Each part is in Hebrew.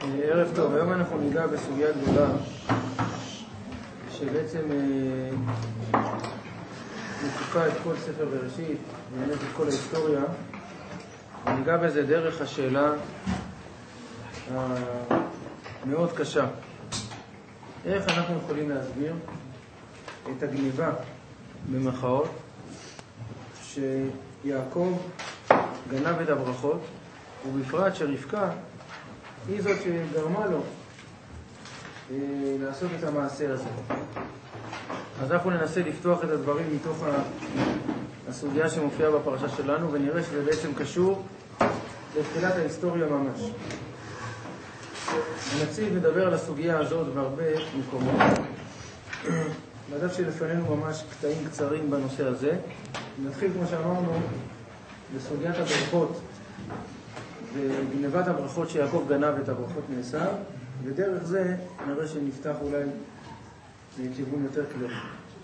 ערב טוב, היום אנחנו ניגע בסוגיה גדולה שבעצם מקיפה את כל ספר בראשית ובאמת את כל ההיסטוריה, וניגע בזה דרך השאלה המאוד קשה: איך אנחנו יכולים להסביר את הגניבה במחאות שיעקב גנב את הברכות, ובפרט שרבקה היא זאת שגרמה לו לעשות את המעשה הזה. אז אנחנו ננסה לפתוח את הדברים מתוך הסוגיה שמופיעה בפרשה שלנו, ונראה שזה בעצם קשור לתחילת ההיסטוריה ממש. הנציב מדבר על הסוגיה הזאת בהרבה מקומות. בדף שלפנינו ממש קטעים קצרים בנושא הזה. נתחיל, כמו שאמרנו, בסוגיית הברכות וגנבת הברכות שיעקב גנב את הברכות מעשיו, ודרך זה נראה שנפתח אולי לכיוון יותר כללי.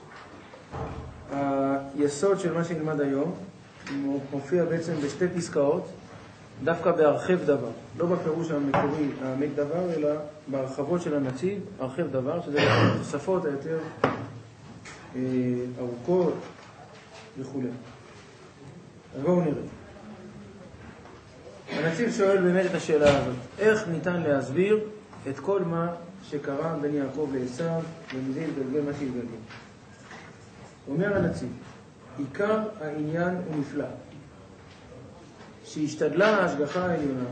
היסוד של מה שנלמד היום מופיע בעצם בשתי פסקאות, דווקא בהרחב דבר, לא בפירוש המקורי העמק דבר, אלא בהרחבות של הנציב, הרחב דבר, שזה תוספות היותר ארוכות וכו'. אז בואו נראה. הנציב שואל באמת את השאלה הזאת: איך ניתן להסביר את כל מה שקרה בין יעקב לעשיו ומזה יתגלגל מה שיתגלגל? אומר הנציב, עיקר העניין הוא נפלא, שהשתדלה ההשגחה העליונה,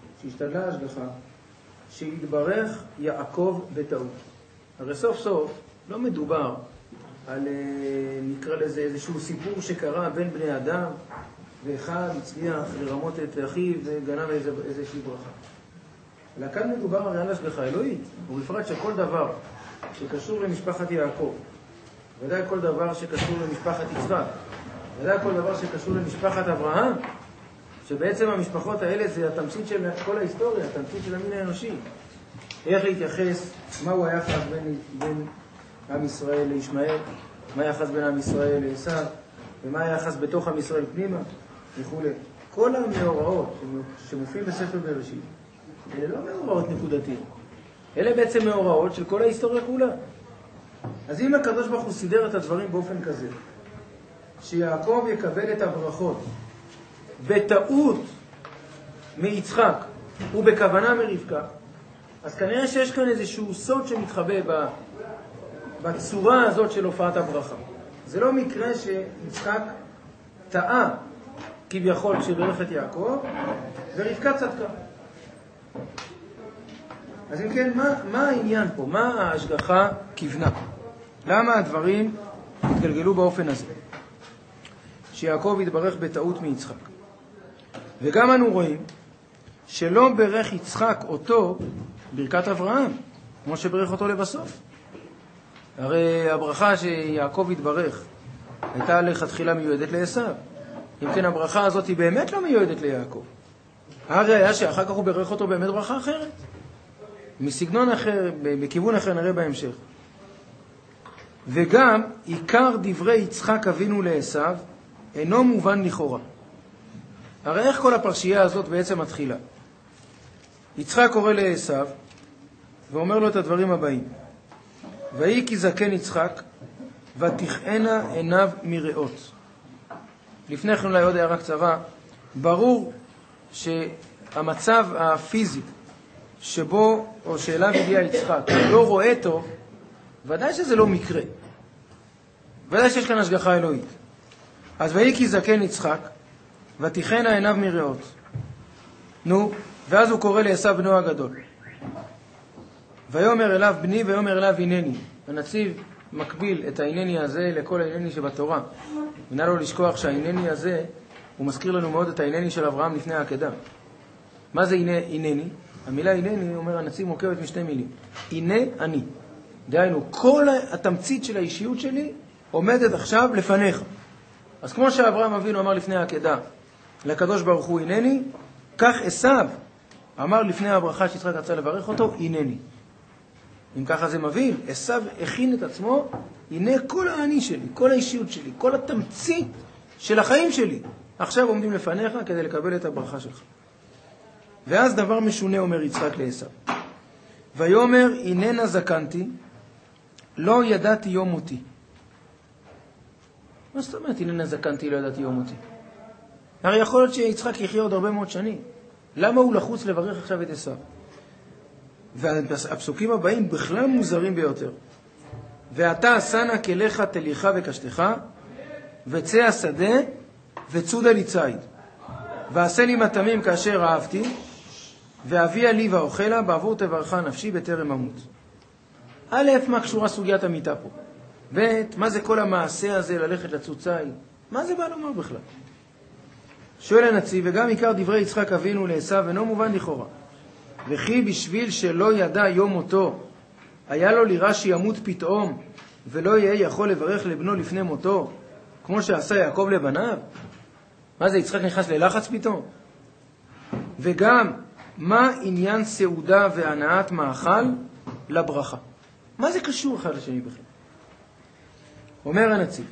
שהתברך יעקב בטעות. הרי סוף סוף לא מדובר על, נקרא לזה, איזשהו סיפור שקרה בין בני אדם, ואחד הצליח לרמות את אחיו וגנב איזושהי ברכה. אלא כאן מדובר הרי על השגחה אלוהית, ובפרט שכל דבר שקשור למשפחת יעקב, ודאי כל דבר שקשור למשפחת יצחק, ודאי כל דבר שקשור למשפחת אברהם, שבעצם המשפחות האלה זה התמצית של כל ההיסטוריה, התמצית של המין האנושי. איך להתייחס, מהו היחס בין עם ישראל לישמעאל, מה היחס בין עם ישראל לעשיו, ומה היחס בתוך עם ישראל פנימה וכו'. כל המאורעות שמופיעים בספר בראשית, אלה לא מאורעות נקודתיים, אלה בעצם מאורעות של כל ההיסטוריה כולה. אז אם הקדוש ברוך הוא סידר את הדברים באופן כזה, שיעקב יקבל את הברכות בטעות מיצחק ובכוונה מרבקה, אז כנראה שיש כאן איזשהו סוד שמתחבא בצורה הזאת של הופעת הברכה. זה לא מקרה שיצחק טעה כביכול כשברך את יעקב ורבקה צדקה. אז אם כן, מה העניין פה? מה ההשגחה כיוונה? למה הדברים התגלגלו באופן הזה? שיעקב התברך בטעות מיצחק. וגם אנו רואים שלא ברך יצחק אותו ברכת אברהם, כמו שברך אותו לבסוף. הרי הברכה שיעקב התברך הייתה לכתחילה מיועדת לעשיו. אם כן, הברכה הזאת היא באמת לא מיועדת ליעקב. הרי היה שאחר כך הוא ברך אותו באמת ברכה אחרת, מסגנון אחר, בכיוון אחר, נראה בהמשך. וגם עיקר דברי יצחק אבינו לעשיו אינו מובן לכאורה. הרי איך כל הפרשייה הזאת בעצם מתחילה? יצחק קורא לעשיו ואומר לו את הדברים הבאים: ויהי כי זקן יצחק ותכהנה עיניו מראות. לפני כן אולי עוד הערה קצרה. ברור שהמצב הפיזי שבו או שאליו הגיע יצחק לא רואה טוב, ודאי שזה לא מקרה, ודאי שיש כאן השגחה אלוהית. אז ויהי כי זקן יצחק ותכהנה עיניו מראות. ואז הוא קורא לעשיו בנו הגדול, ויאמר אליו בני ויאמר אליו הנני. הנציב מקביל את ההנני הזה לכל ההנני שבתורה, ונא לו לשכוח שההנני הזה הוא מזכיר לנו מאוד את ההנני של אברהם לפני העקדה. מה זה הנני? המילה הנני, אומר הנציב, מורכבת משתי מילים: הנה אני, דהיינו כל התמצית של האישיות שלי עומדת עכשיו לפניך. אז כמו שאברהם אבינו אמר לפני העקדה לקדוש ברוך הוא הנני, כך עשיו אמר לפני הברכה שיצחק רצה לברך אותו הנני. אם ככה זה מבין, עשיו הכין את עצמו: הנה כל האני שלי, כל האישיות שלי, כל התמצית של החיים שלי עכשיו עומדים לפניך כדי לקבל את הברכה שלך. ואז דבר משונה אומר יצחק לעשיו: ויאמר הננה זקנתי, לא ידעתי יום מותי. מה זאת אומרת הננה זקנתי, לא ידעתי יום מותי? הרי יכול להיות שיצחק יחיה עוד הרבה מאוד שנים. למה הוא לחוץ לברך עכשיו את עשיו? והפסוקים הבאים בכלל מוזרים ביותר. ואתה שנה כליך תליך וקשתך, וצא השדה וצודה לי ציד. ועשה לי מטעמים כאשר אהבתי, ואביה לי ואוכלה, בעבור תברכה נפשי בטרם אמות. א', מה קשורה סוגיית המיטה פה? ב', מה זה כל המעשה הזה ללכת לצוד ציד? מה זה בא לומר בכלל? שואל הנציב, וגם עיקר דברי יצחק אבינו לעשיו אינו מובן לכאורה. וכי בשביל שלא ידע יום מותו, היה לו לירה שימות פתאום, ולא יהיה יכול לברך לבנו לפני מותו, כמו שעשה יעקב לבניו? מה זה, יצחק נכנס ללחץ פתאום? וגם, מה עניין סעודה והנעת מאכל לברכה? מה זה קשור אחד לשני בכלל? אומר הנציב,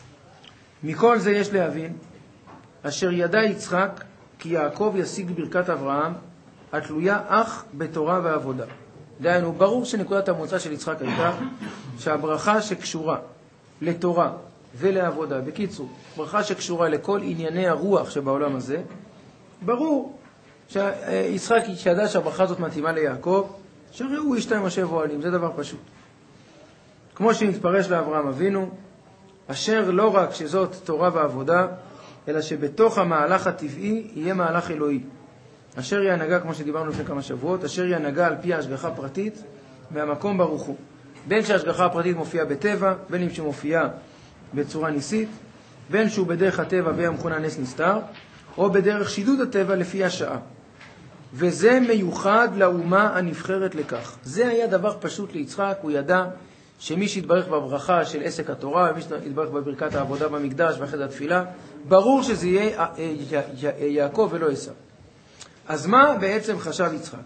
מכל זה יש להבין, אשר ידע יצחק כי יעקב ישיג ברכת אברהם, התלויה אך בתורה ועבודה. דהיינו, ברור שנקודת המוצא של יצחק הייתה שהברכה שקשורה לתורה ולעבודה, בקיצור, ברכה שקשורה לכל ענייני הרוח שבעולם הזה, ברור שיצחק ידע שהברכה הזאת מתאימה ליעקב, שהרי הוא איש שתיים השב אוהלים, זה דבר פשוט. כמו שנתפרש לאברהם אבינו, אשר לא רק שזאת תורה ועבודה, אלא שבתוך המהלך הטבעי יהיה מהלך אלוהי. אשר היא הנהגה, כמו שדיברנו לפני כמה שבועות, אשר היא הנהגה על פי ההשגחה הפרטית מהמקום ברוך הוא. בין שההשגחה הפרטית מופיעה בטבע, בין אם שמופיעה בצורה ניסית, בין שהוא בדרך הטבע והיה מכונה נס נסתר, או בדרך שידוד הטבע לפי השעה. וזה מיוחד לאומה הנבחרת לכך. זה היה דבר פשוט ליצחק, הוא ידע שמי שהתברך בברכה של עסק התורה, ומי שהתברך בברכת העבודה במקדש ואחרי התפילה, ברור שזה יהיה יעקב ולא עשיו. אז מה בעצם חשב יצחק?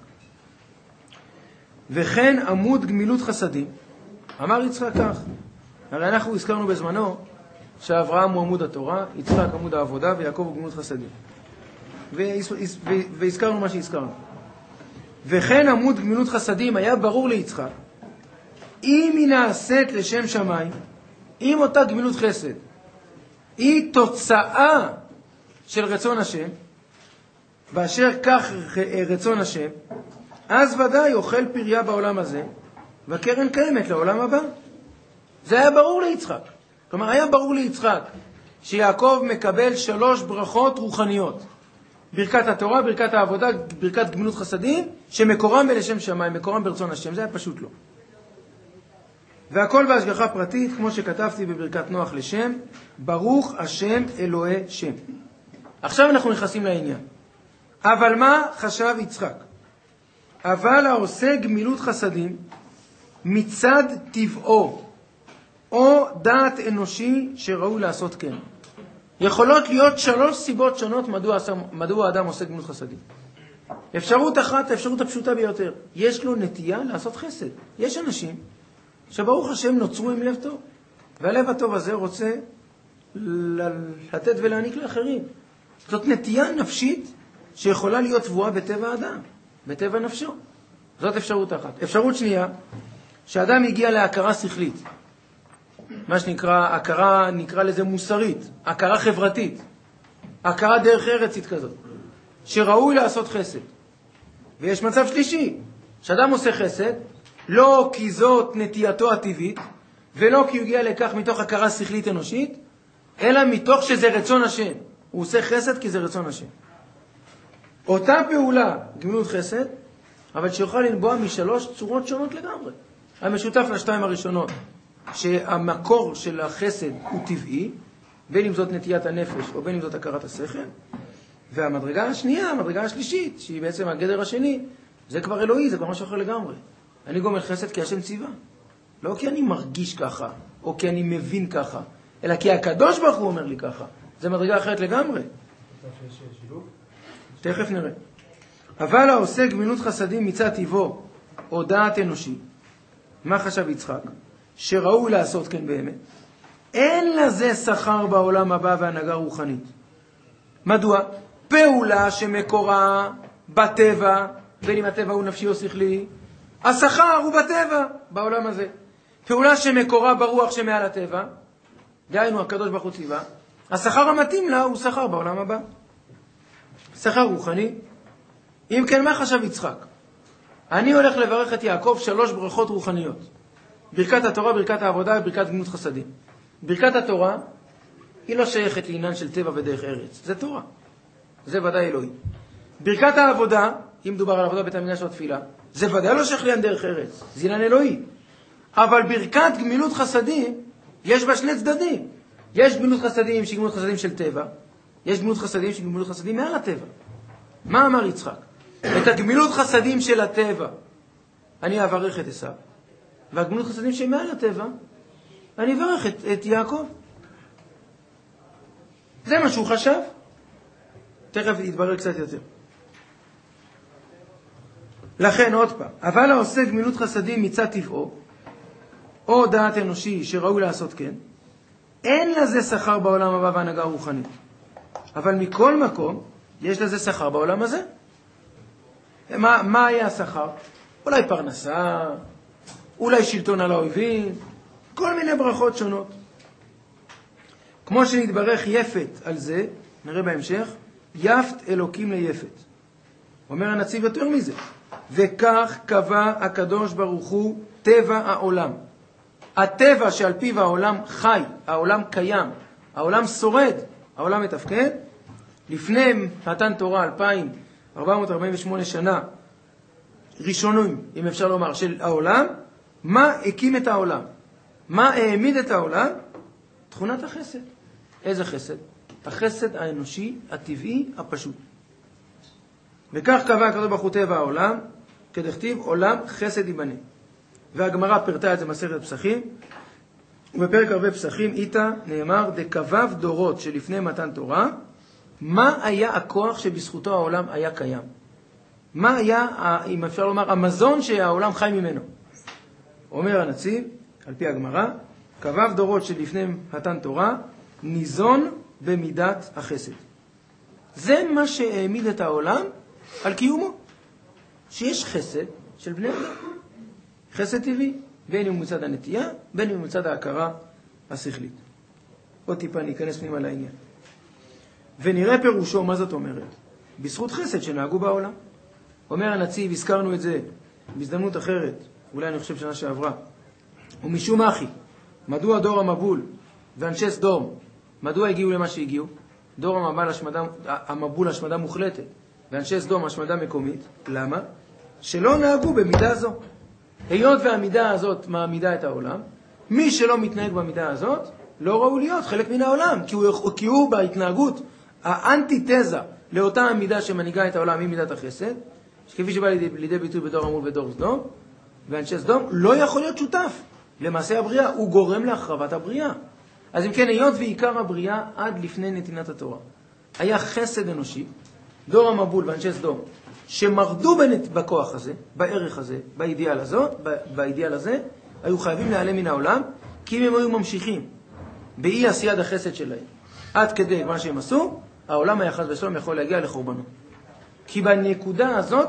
וכן עמוד גמילות חסדים. אמר יצחק כך, הרי אנחנו הזכרנו בזמנו שאברהם הוא עמוד התורה, יצחק עמוד העבודה ויעקב הוא גמילות חסדים. והזכרנו מה שהזכרנו. וכן עמוד גמילות חסדים היה ברור ליצחק, אם היא נעשית לשם שמיים, אם אותה גמילות חסד היא תוצאה של רצון השם, באשר כך רצון השם, אז ודאי אוכל פריה בעולם הזה, והקרן קיימת לעולם הבא. זה היה ברור ליצחק. כלומר, היה ברור ליצחק שיעקב מקבל 3 ברכות רוחניות. ברכת התורה, ברכת העבודה, ברכת גמילות חסדים, שמקורם בלשם שמיים, מקורם ברצון השם. זה היה פשוט לא. והכל בהשגחה פרטית, כמו שכתבתי בברכת נוח לשם, ברוך השם אלוהי שם. עכשיו אנחנו נכנסים לעניין. אבל מה חשב יצחק? אבל העושה גמילות חסדים מצד טבעו, או דעת אנושי שראוי לעשות כן. יכולות להיות 3 סיבות שונות מדוע האדם עושה גמילות חסדים. אפשרות אחת, האפשרות הפשוטה ביותר, יש לו נטייה לעשות חסד. יש אנשים שברוך השם נוצרו עם לב טוב, והלב הטוב הזה רוצה לתת ולהעניק לאחרים. זאת נטייה נפשית שיכולה להיות טבועה בטבע האדם, בטבע נפשו. זאת אפשרות אחת. אפשרות שנייה, שאדם הגיע להכרה שכלית, מה שנקרא, הכרה, נקרא לזה מוסרית, הכרה חברתית, הכרה דרך ארצית כזאת, שראוי לעשות חסד. ויש מצב שלישי, שאדם עושה חסד, לא כי זאת נטייתו הטבעית, ולא כי הוא הגיע לכך מתוך הכרה שכלית אנושית, אלא מתוך שזה רצון השם. הוא עושה חסד כי זה רצון השם. אותה פעולה, גמילות חסד, אבל שיוכל לנבוע מ3 צורות שונות לגמרי. המשותף ל2 הראשונות, שהמקור של החסד הוא טבעי, בין אם זאת נטיית הנפש או בין אם זאת הכרת השכל, והמדרגה השנייה, המדרגה השלישית, שהיא בעצם הגדר השני, זה כבר אלוהי, זה כבר משהו אחר לגמרי. אני גומל חסד כי השם ציווה. לא כי אני מרגיש ככה, או כי אני מבין ככה, אלא כי הקדוש ברוך הוא אומר לי ככה. זה מדרגה אחרת לגמרי. תכף נראה. אבל העושה גמילות חסדים מצד טבעו, או דעת אנושי, מה חשב יצחק? שראוי לעשות כן באמת. אין לזה שכר בעולם הבא והנהגה רוחנית. מדוע? פעולה שמקורה בטבע, בין אם הטבע הוא נפשי או שכלי, השכר הוא בטבע, בעולם הזה. פעולה שמקורה ברוח שמעל הטבע, דהיינו הקדוש ברוך הוא ציווה, השכר המתאים לה הוא שכר בעולם הבא. שכר רוחני. אם כן, מה חשב יצחק? אני הולך לברך את יעקב 3 ברכות רוחניות. ברכת התורה, ברכת העבודה וברכת גמילות חסדים. ברכת התורה היא לא שייכת לעניין של טבע ודרך ארץ. זה תורה. זה ודאי אלוהי. ברכת העבודה, אם מדובר על עבודה בית המקדש או תפילה, זה ודאי לא שייך לעניין דרך ארץ. זה עניין אלוהי. אבל ברכת גמילות חסדים, יש בה שני צדדים. יש גמילות חסדים שהיא גמילות חסדים של טבע, יש גמילות חסדים שהיא גמילות חסדים מעל הטבע. מה אמר יצחק? את הגמילות חסדים של הטבע אני אברך את עשיו, והגמילות חסדים שמעל הטבע אני אברך את יעקב. זה מה שהוא חשב. תכף יתברר קצת יותר. לכן עוד פעם, אבל העושה גמילות חסדים מצד טבעו, או דעת אנושי שראוי לעשות כן, אין לזה שכר בעולם הבא והנהגה רוחנית. אבל מכל מקום יש לזה שכר בעולם הזה. מה היה השכר? אולי פרנסה, אולי שלטון על האויבים, כל מיני ברכות שונות. כמו שנתברך יפת על זה, נראה בהמשך, יפת אלוקים ליפת. אומר הנציב יותר מזה, וכך קבע הקדוש ברוך הוא טבע העולם. הטבע שעל פיו העולם חי, העולם קיים, העולם שורד, העולם מתפקד. לפני מתן תורה 2448 שנה ראשונים, אם אפשר לומר, של העולם, מה הקים את העולם? מה העמיד את העולם? תכונת החסד. איזה חסד? החסד האנושי, הטבעי, הפשוט. וכך קבע הקדוש ברוך הוא טבע העולם, כדכתיב עולם חסד ייבנה. והגמרא פרטה את זה מסכת פסחים, ובפרק הרבה פסחים איתה נאמר, דקבב דורות שלפני מתן תורה, מה היה הכוח שבזכותו העולם היה קיים? מה היה, אם אפשר לומר, המזון שהעולם חי ממנו? אומר הנציב, על פי הגמרא, קבב דורות שלפני מתן תורה, ניזון במידת החסד. זה מה שהעמיד את העולם על קיומו. שיש חסד של בני אדם. חסד טבעי, בין אם מצד הנטייה, בין אם מצד ההכרה השכלית. עוד טיפה ניכנס פנימה לעניין. ונראה פירושו, מה זאת אומרת? בזכות חסד שנהגו בעולם. אומר הנציב, הזכרנו את זה בהזדמנות אחרת, אולי אני חושב שנה שעברה. ומשום אחי, מדוע דור המבול ואנשי סדום, מדוע הגיעו למה שהגיעו? דור המבול השמדה מוחלטת, ואנשי סדום השמדה מקומית. למה? שלא נהגו במידה זו. היות והמידה הזאת מעמידה את העולם, מי שלא מתנהג במידה הזאת, לא ראו להיות חלק מן העולם, כי הוא בהתנהגות האנטיתזה לאותה המידה שמנהיגה את העולם, היא מידת החסד, שכפי שבא לידי ביטוי בדור המבול ודור סדום, ואנשי סדום לא יכול להיות שותף למעשה הבריאה, הוא גורם להחרבת הבריאה. אז אם כן, היות ועיקר הבריאה עד לפני נתינת התורה היה חסד אנושי, דור המבול ואנשי סדום, שמרדו בכוח הזה, בערך הזה, באידיאל הזה, היו חייבים להיעלם מן העולם, כי אם הם היו ממשיכים באי עשיית החסד שלהם, עד כדי מה שהם עשו, העולם היה חס ושלום יכול להגיע לחורבנו. כי בנקודה הזאת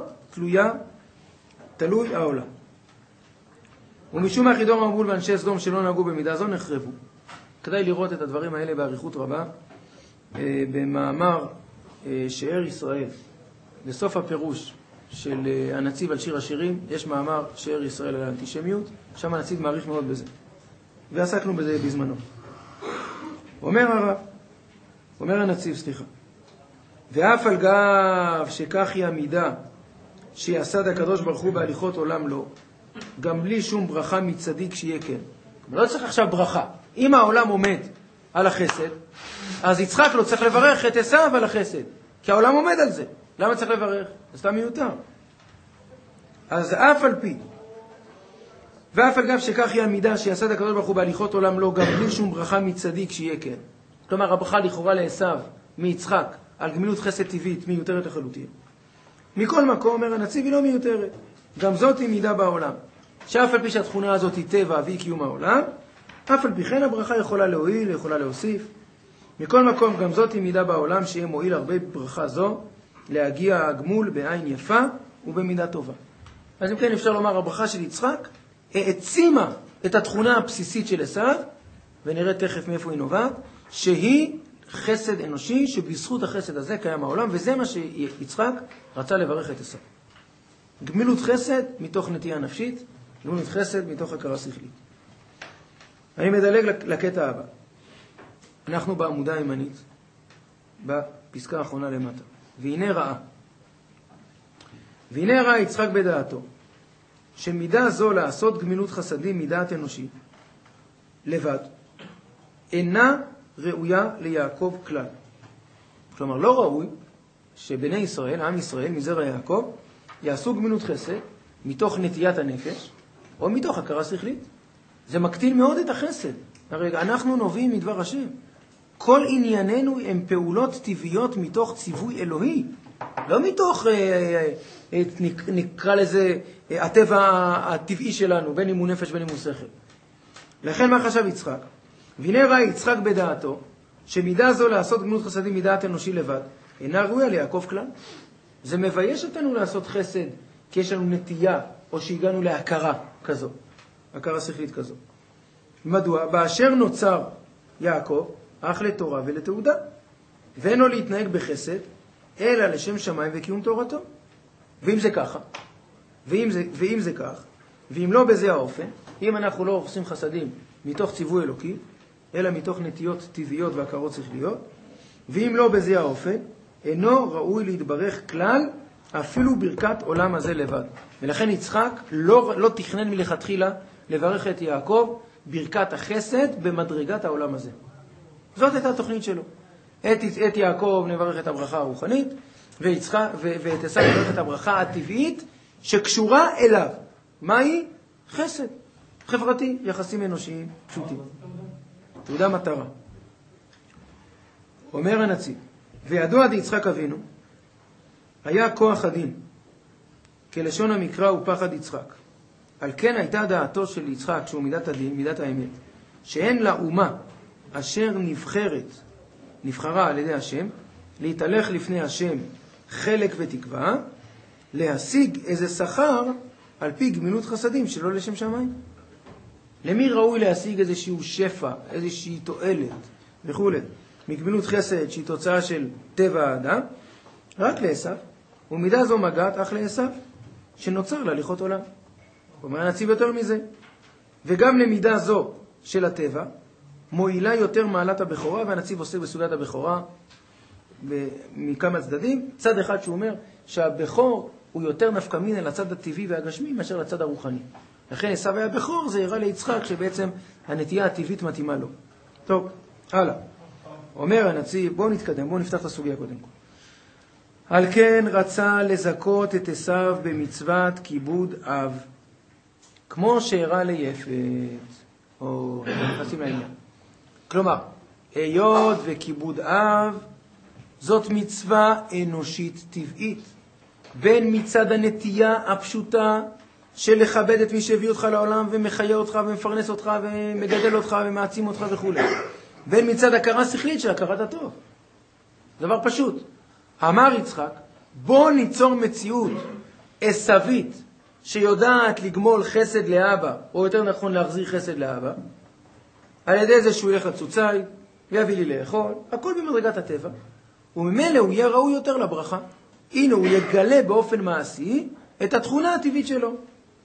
תלוי העולם. ומשום מה דור המבול ואנשי סדום שלא נהגו במידה זו נחרבו. כדאי לראות את הדברים האלה באריכות רבה, במאמר שאר ישראל. בסוף הפירוש של הנציב על שיר השירים, יש מאמר שאר ישראל על האנטישמיות, שם הנציב מעריך מאוד בזה. ועסקנו בזה בזמנו. אומר הנציב, ואף על גב שכך היא המידה שיסד הקדוש ברוך הוא בהליכות עולם לא, גם בלי שום ברכה מצדיק שיהיה כן. לא צריך עכשיו ברכה. אם העולם עומד על החסד, אז יצחק לא צריך לברך את עשיו על החסד, כי העולם עומד על זה. למה צריך לברך? זה סתם מיותר. אז אף על פי, ואף על גב שכך היא המידה שיסד הקדוש ברוך הוא בהליכות עולם לא, גם בלי שום ברכה מצדיק שיהיה כן. כלומר, הברכה לכאורה לעשיו מיצחק על גמילות חסד טבעית מיותרת לחלוטין. מכל מקום, אומר הנציב, היא לא מיותרת. גם זאת היא מידה בעולם. שאף על פי שהתכונה הזאת היא טבע והיא קיום העולם, אף על פי כן הברכה יכולה להועיל, יכולה להוסיף. מכל מקום, גם זאת היא מידה בעולם שיהיה מועיל הרבה ברכה זו, להגיע הגמול בעין יפה ובמידה טובה. אז אם כן אפשר לומר, הברכה של יצחק העצימה את התכונה הבסיסית של עשיו, ונראה תכף מאיפה היא נובעת, שהיא חסד אנושי, שבזכות החסד הזה קיים העולם, וזה מה שיצחק רצה לברך את עשיו. גמילות חסד מתוך נטייה נפשית, גמילות חסד מתוך הכרה שכלית. אני מדלג לקטע הבא. אנחנו בעמודה הימנית, בפסקה האחרונה למטה. והנה ראה יצחק בדעתו, שמידה זו לעשות גמילות חסדים מדעת אנושי, לבד, אינה ראויה ליעקב כלל. כלומר, לא ראוי שבני ישראל, עם ישראל, מזרע יעקב, יעשו גמילות חסד מתוך נטיית הנפש, או מתוך הכרה שכלית. זה מקטין מאוד את החסד. הרי אנחנו נובעים מדבר השם. כל ענייננו הם פעולות טבעיות מתוך ציווי אלוהי. לא מתוך, נקרא לזה, הטבע הטבעי שלנו, בין אם הוא נפש בין אם הוא שכל. לכן מה חשב יצחק? והנה ראה יצחק בדעתו, שמידה זו לעשות גמילות חסדים מדעת אנושי לבד, אינה ראויה ליעקב כלל. זה מבייש אותנו לעשות חסד, כי יש לנו נטייה, או שהגענו להכרה כזו, הכרה שכלית כזו. מדוע? באשר נוצר יעקב, אך לתורה ולתעודה, ואינו להתנהג בחסד, אלא לשם שמיים וקיום תורתו. ואם זה ככה, ואם זה כך, ואם לא בזה האופן, אם אנחנו לא עושים חסדים מתוך ציווי אלוקי, אלא מתוך נטיות טבעיות והכרות שכליות, ואם לא בזה האופן, אינו ראוי להתברך כלל, אפילו ברכת עולם הזה לבד. ולכן יצחק לא תכנן מלכתחילה לברך את יעקב ברכת החסד במדרגת העולם הזה. זאת הייתה התוכנית שלו. את יעקב נברך את הברכה הרוחנית, ואת עשיו נברך את הברכה הטבעית שקשורה אליו. מהי? חסד. חברתי, יחסים אנושיים פשוטים. תעודה מטרה. אומר הנציב, וידוע דיצחק אבינו, היה כוח הדין, כלשון המקרא ופחד יצחק. על כן הייתה דעתו של יצחק, שהוא מידת הדין, מידת האמת, שאין לאומה אשר נבחרה על ידי השם, להתהלך לפני השם חלק ותקווה, להשיג איזה שכר על פי גמילות חסדים שלא לשם שמיים. למי ראוי להשיג איזשהו שפע, איזושהי תועלת וכו' מגמילות חסד שהיא תוצאה של טבע האדם? רק לעשיו, ומידה זו מגעת אך לעשיו, שנוצר להליכות עולם. אומר הנציב יותר מזה, וגם למידה זו של הטבע, מועילה יותר מעלת הבכורה, והנציב עוסק בסוגיית הבכורה מכמה צדדים. צד אחד שהוא אומר שהבכור הוא יותר נפקא מינה לצד הטבעי והגשמי מאשר לצד הרוחני. לכן עשיו היה בכור, זה הראה ליצחק שבעצם הנטייה הטבעית מתאימה לו. טוב, הלאה. אומר הנציב, בואו נתקדם, בואו נפתח את הסוגיה קודם כל. על כן רצה לזכות את עשיו במצוות כיבוד אב, כמו שהראה ליפת, או נכנסים לעניין. כלומר, היות וכיבוד אב, זאת מצווה אנושית טבעית, בין מצד הנטייה הפשוטה של לכבד את מי שהביא אותך לעולם ומחיה אותך ומפרנס אותך ומגדל אותך ומעצים אותך וכו'. בין מצד הכרה שכלית של הכרת הטוב. דבר פשוט. אמר יצחק, בוא ניצור מציאות עשווית שיודעת לגמול חסד לאבא, או יותר נכון להחזיר חסד לאבא, על ידי זה שהוא ילך לצוצאי, ויביא לי לאכול, הכל במדרגת הטבע, וממילא הוא יהיה ראוי יותר לברכה. הנה הוא יגלה באופן מעשי את התכונה הטבעית שלו.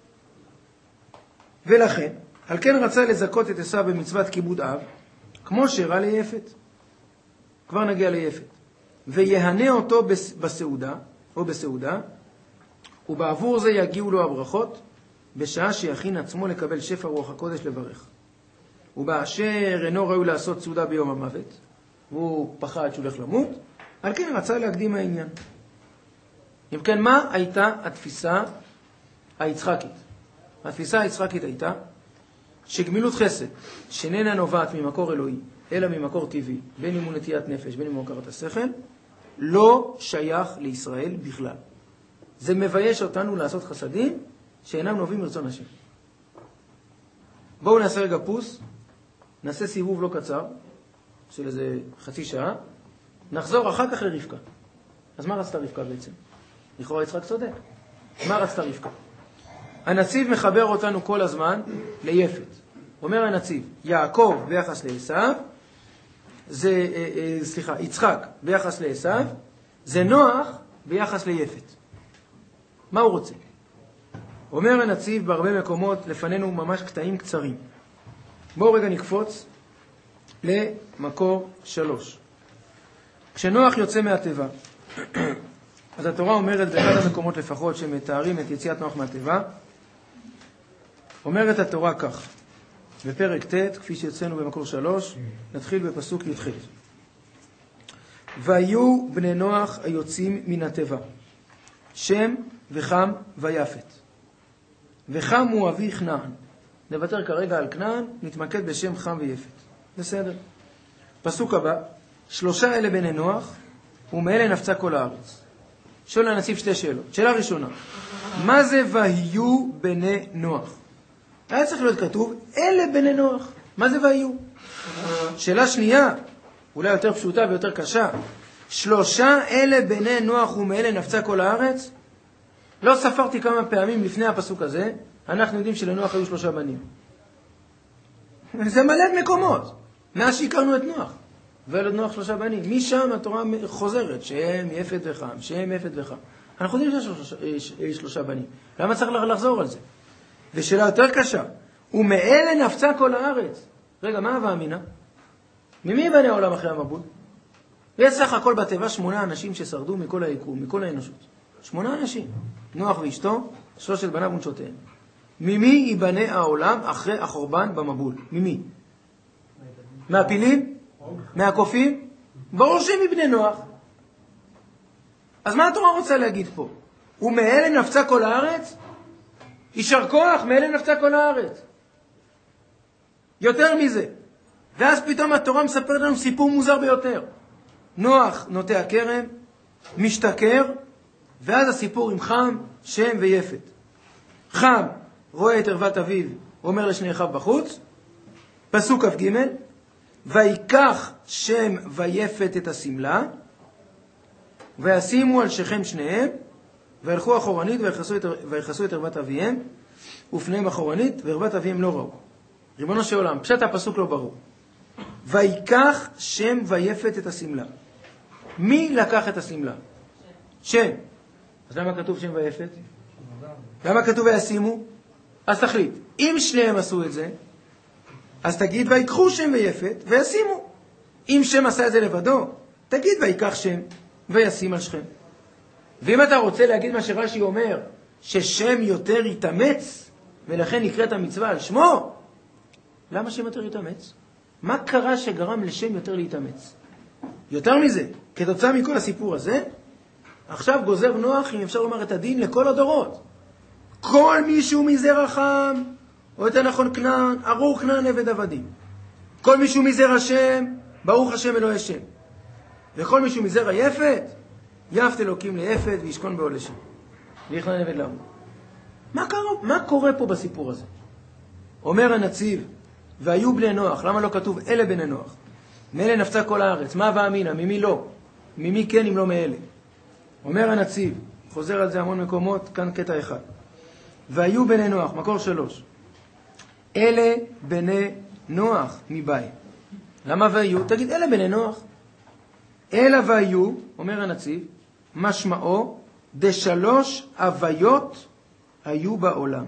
ולכן, על כן רצה לזכות את עשיו במצוות כיבוד אב, כמו שהראה ליפת. כבר נגיע ליפת. ויהנה אותו בסעודה, או בסעודה, ובעבור זה יגיעו לו הברכות, בשעה שיכין עצמו לקבל שפע רוח הקודש לברך. ובאשר אינו ראוי לעשות סעודה ביום המוות, והוא פחד שהוא הולך למות, על כן רצה להקדים העניין. אם כן, מה הייתה התפיסה היצחקית? התפיסה היצחקית הייתה שגמילות חסד, שאיננה נובעת ממקור אלוהי, אלא ממקור טבעי, בין אם הוא נטיית נפש, בין אם הוא הכרת השכל, לא שייך לישראל בכלל. זה מבייש אותנו לעשות חסדים שאינם נובעים מרצון השם. בואו נעשה רגע פוס, נעשה סיבוב לא קצר, של איזה חצי שעה, נחזור אחר כך לרבקה. אז מה רצתה רבקה בעצם? לכאורה יצחק צודק. מה רצתה רבקה? הנציב מחבר אותנו כל הזמן ליפת. אומר הנציב, יעקב ביחס לעשיו, יצחק ביחס לעשיו, זה נוח ביחס ליפת. מה הוא רוצה? אומר הנציב בהרבה מקומות, לפנינו ממש קטעים קצרים. בואו רגע נקפוץ למקור 3. כשנוח יוצא מהטבע, אז התורה אומרת באחד המקומות לפחות שמתארים את יציאת נוח מהטבע, אומרת התורה כך, בפרק ט', כפי שיוצאנו במקור 3, נתחיל בפסוק י"ח. והיו בני נוח היוצאים מן הטבע, שם וחם ויפת. וחם הוא אבי כנען. נוותר כרגע על כנען, נתמקד בשם חם ויפת. בסדר. פסוק הבא, 3 אלה בני נוח, ומאלה נפצה כל הארץ. שואל הנציב 2 שאלות. שאלה ראשונה, מה זה והיו בני נוח? היה צריך להיות כתוב, אלה בני נוח. מה זה והיו? שאלה שנייה, אולי יותר פשוטה ויותר קשה, 3 אלה בני נוח ומאלה נפצה כל הארץ? לא ספרתי כמה פעמים לפני הפסוק הזה, אנחנו יודעים שלנוח היו 3 בנים. זה מלא מקומות. מאז שהכרנו את נוח. וילד נוח 3 בנים. משם התורה חוזרת, שהם יפת וחם, שהם יפת וחם. אנחנו יודעים שיש 3 בנים. למה צריך לחזור על זה? ושאלה יותר קשה, ומאלה נפצה כל הארץ. רגע, מה הווה אמינה? ממי בני העולם אחרי המבול? יש סך הכל בטבע 8 אנשים ששרדו מכל היקום, מכל האנושות. 8 אנשים. נוח ואשתו, 3 בניו ונשותיהם. ממי ייבנה העולם אחרי החורבן במבול? ממי? מהפילים? מהקופים? ברור שהם מבני נוח. אז מה התורה רוצה להגיד פה? ומאלה נפצה כל הארץ? יישר כוח, מאלה נפצה כל הארץ. יותר מזה. ואז פתאום התורה מספרת לנו סיפור מוזר ביותר. נוח נוטע כרם, משתכר, ואז הסיפור עם חם, שם ויפת. חם רואה את ערוות אביו, אומר לשני אחיו בחוץ. פסוק כ"ג, ויקח שם ויפת את הסמלה, וישימו על שכם שניהם, והלכו אחורנית ויחסו את ערוות אביהם, ופניהם אחורנית, וערוות אביהם לא ראו. ריבונו של עולם, פשט הפסוק לא ברור. ויקח שם ויפת את הסמלה. מי לקח את הסמלה? שם. אז למה כתוב שם ויפת? למה כתוב וישימו? אז תחליט, אם שניהם עשו את זה, אז תגיד ויקחו שם ויפת וישימו. אם שם עשה את זה לבדו, תגיד ויקח שם וישים על שכם. ואם אתה רוצה להגיד מה שרש"י אומר, ששם יותר יתאמץ, ולכן נקראת המצווה על שמו, למה שם יותר יתאמץ? מה קרה שגרם לשם יותר להתאמץ? יותר מזה, כתוצאה מכל הסיפור הזה, עכשיו גוזר נוח, אם אפשר לומר את הדין, לכל הדורות. כל מישהו מזרע חם, או יותר נכון כנען, ארור כנען עבד עבדים. כל מישהו מזרע שם, ברוך השם אלוהי שם. וכל מישהו מזרע יפת, יפת אלוקים ליפת וישכון בעולה שם. ויכנען עבד לעמו. מה קורה פה בסיפור הזה? אומר הנציב, והיו בני נוח, למה לא כתוב אלה בני נוח? מאלה נפצה כל הארץ, מה ואמינה, ממי לא? ממי כן אם לא מאלה? אומר הנציב, חוזר על זה המון מקומות, כאן קטע אחד. והיו בני נוח, מקור 3. אלה בני נוח מבית. למה והיו? תגיד, אלה בני נוח. אלה והיו, אומר הנציב, משמעו, דשלוש הוויות היו בעולם.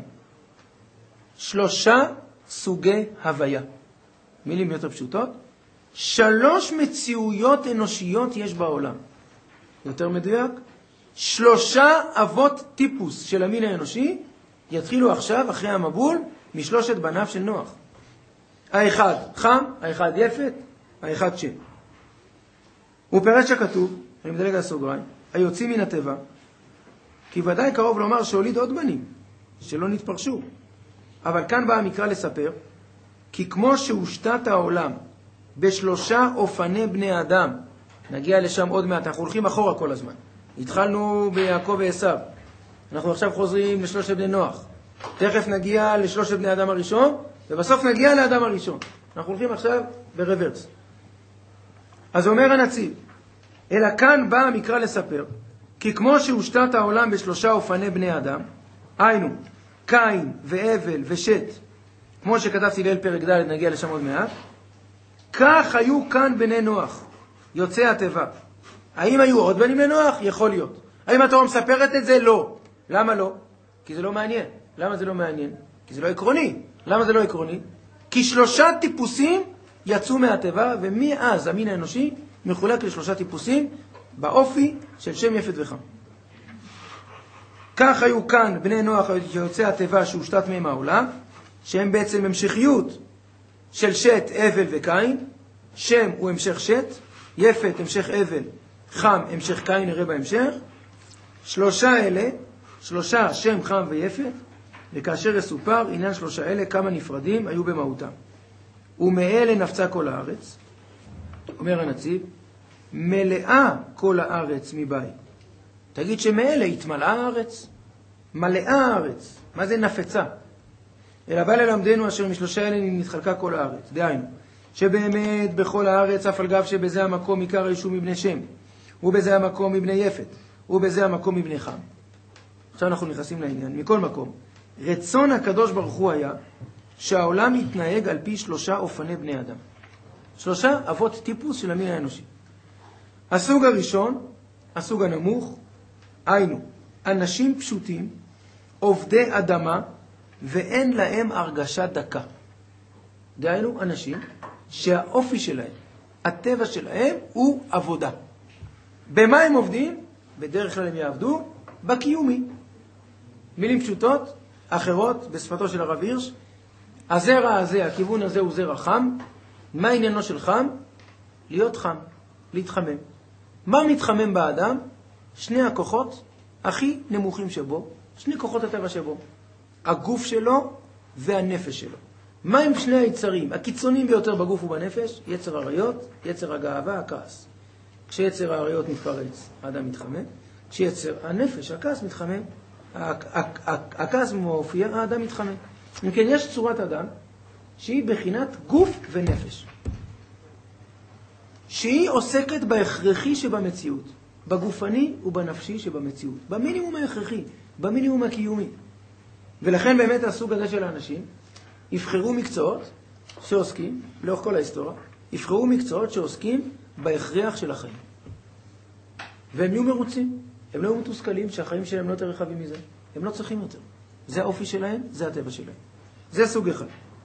3 סוגי הוויה. מילים יותר פשוטות. 3 מציאויות אנושיות יש בעולם. יותר מדויק, 3 אבות טיפוס של המין האנושי יתחילו עכשיו, אחרי המבול, מ3 בניו של נוח. האחד חם, האחד יפת, האחד שם. הוא פירש שכתוב, אני מדלג על סוגריים, היוצאים מן הטבע, כי ודאי קרוב לומר שהוליד עוד בנים, שלא נתפרשו. אבל כאן בא המקרא לספר, כי כמו שהושתת העולם ב3 אופני בני אדם, נגיע לשם עוד מעט, אנחנו הולכים אחורה כל הזמן. התחלנו ביעקב ועשיו, אנחנו עכשיו חוזרים ל3 בני נוח. תכף נגיע ל3 בני אדם הראשון, ובסוף נגיע לאדם הראשון. אנחנו הולכים עכשיו ברוורס. אז אומר הנציב, אלא כאן בא המקרא לספר, כי כמו שהושתת העולם ב3 אופני בני אדם, היינו, קין והבל ושת, כמו שכתבתי ליל פרק ד', נגיע לשם עוד מעט, כך היו כאן בני נוח, יוצאי התיבה. האם היו עוד בנים לנוח? יכול להיות. האם התורה מספרת את זה? לא. למה לא? כי זה לא מעניין. למה זה לא מעניין? כי זה לא עקרוני. למה זה לא עקרוני? כי 3 טיפוסים יצאו מהתיבה, ומאז המין האנושי מחולק ל3 טיפוסים באופי של שם יפת וחם. כך היו כאן בני נוח יוצאי התיבה שהושתת מהם העולם, שהם בעצם המשכיות של שת, הבל וקין. שם הוא המשך שת, יפת המשך הבל, חם המשך קין, נראה בהמשך. 3 אלה, 3 שם, חם ויפת, וכאשר יסופר עניין 3 אלה כמה נפרדים היו במהותם. ומאלה נפצה כל הארץ, אומר הנציב, מלאה כל הארץ מבית. תגיד שמאלה התמלאה הארץ, מלאה הארץ. מה זה נפצה? אלא בא ללמדנו אשר מ3 אלה נתחלקה כל הארץ. דהיינו, שבאמת בכל הארץ, אף על גב שבזה המקום עיקר היישוב מבני שם, ובזה המקום מבני יפת, ובזה המקום מבני חם. עכשיו אנחנו נכנסים לעניין. מכל מקום, רצון הקדוש ברוך הוא היה שהעולם יתנהג על פי 3 אופני בני אדם. 3 אבות טיפוס של המין האנושי. הסוג הראשון, הסוג הנמוך, היינו, אנשים פשוטים, עובדי אדמה, ואין להם הרגשה דקה. דהיינו, אנשים שהאופי שלהם, הטבע שלהם הוא עבודה. במה הם עובדים? בדרך כלל הם יעבדו בקיומי. מילים פשוטות, אחרות, בשפתו של הרב הירש, הזרע הזה, הכיוון הזה הוא זרע חם. מה עניינו של חם? להיות חם, להתחמם. מה מתחמם באדם? 2 הכוחות הכי נמוכים שבו, 2 כוחות הטבע שבו, הגוף שלו והנפש שלו. מה הם 2 היצרים הקיצוניים ביותר בגוף ובנפש? יצר העריות, יצר הגאווה, הכעס. כשיצר העריות מתפרץ, האדם מתחמם. כשיצר הנפש, הכעס מתחמם. הכעס מופיע, האדם מתחמם. אם כן, יש צורת אדם שהיא בחינת גוף ונפש, שהיא עוסקת בהכרחי שבמציאות, בגופני ובנפשי שבמציאות, במינימום ההכרחי, במינימום הקיומי. ולכן באמת הסוג הזה של האנשים יבחרו מקצועות שעוסקים, לאורך כל ההיסטוריה, יבחרו מקצועות שעוסקים בהכרח של החיים. והם יהיו מרוצים, הם לא יהיו מתוסכלים שהחיים שלהם לא יותר רחבים מזה. הם לא צריכים יותר. זה האופי שלהם, זה הטבע שלהם. זה סוג אחד.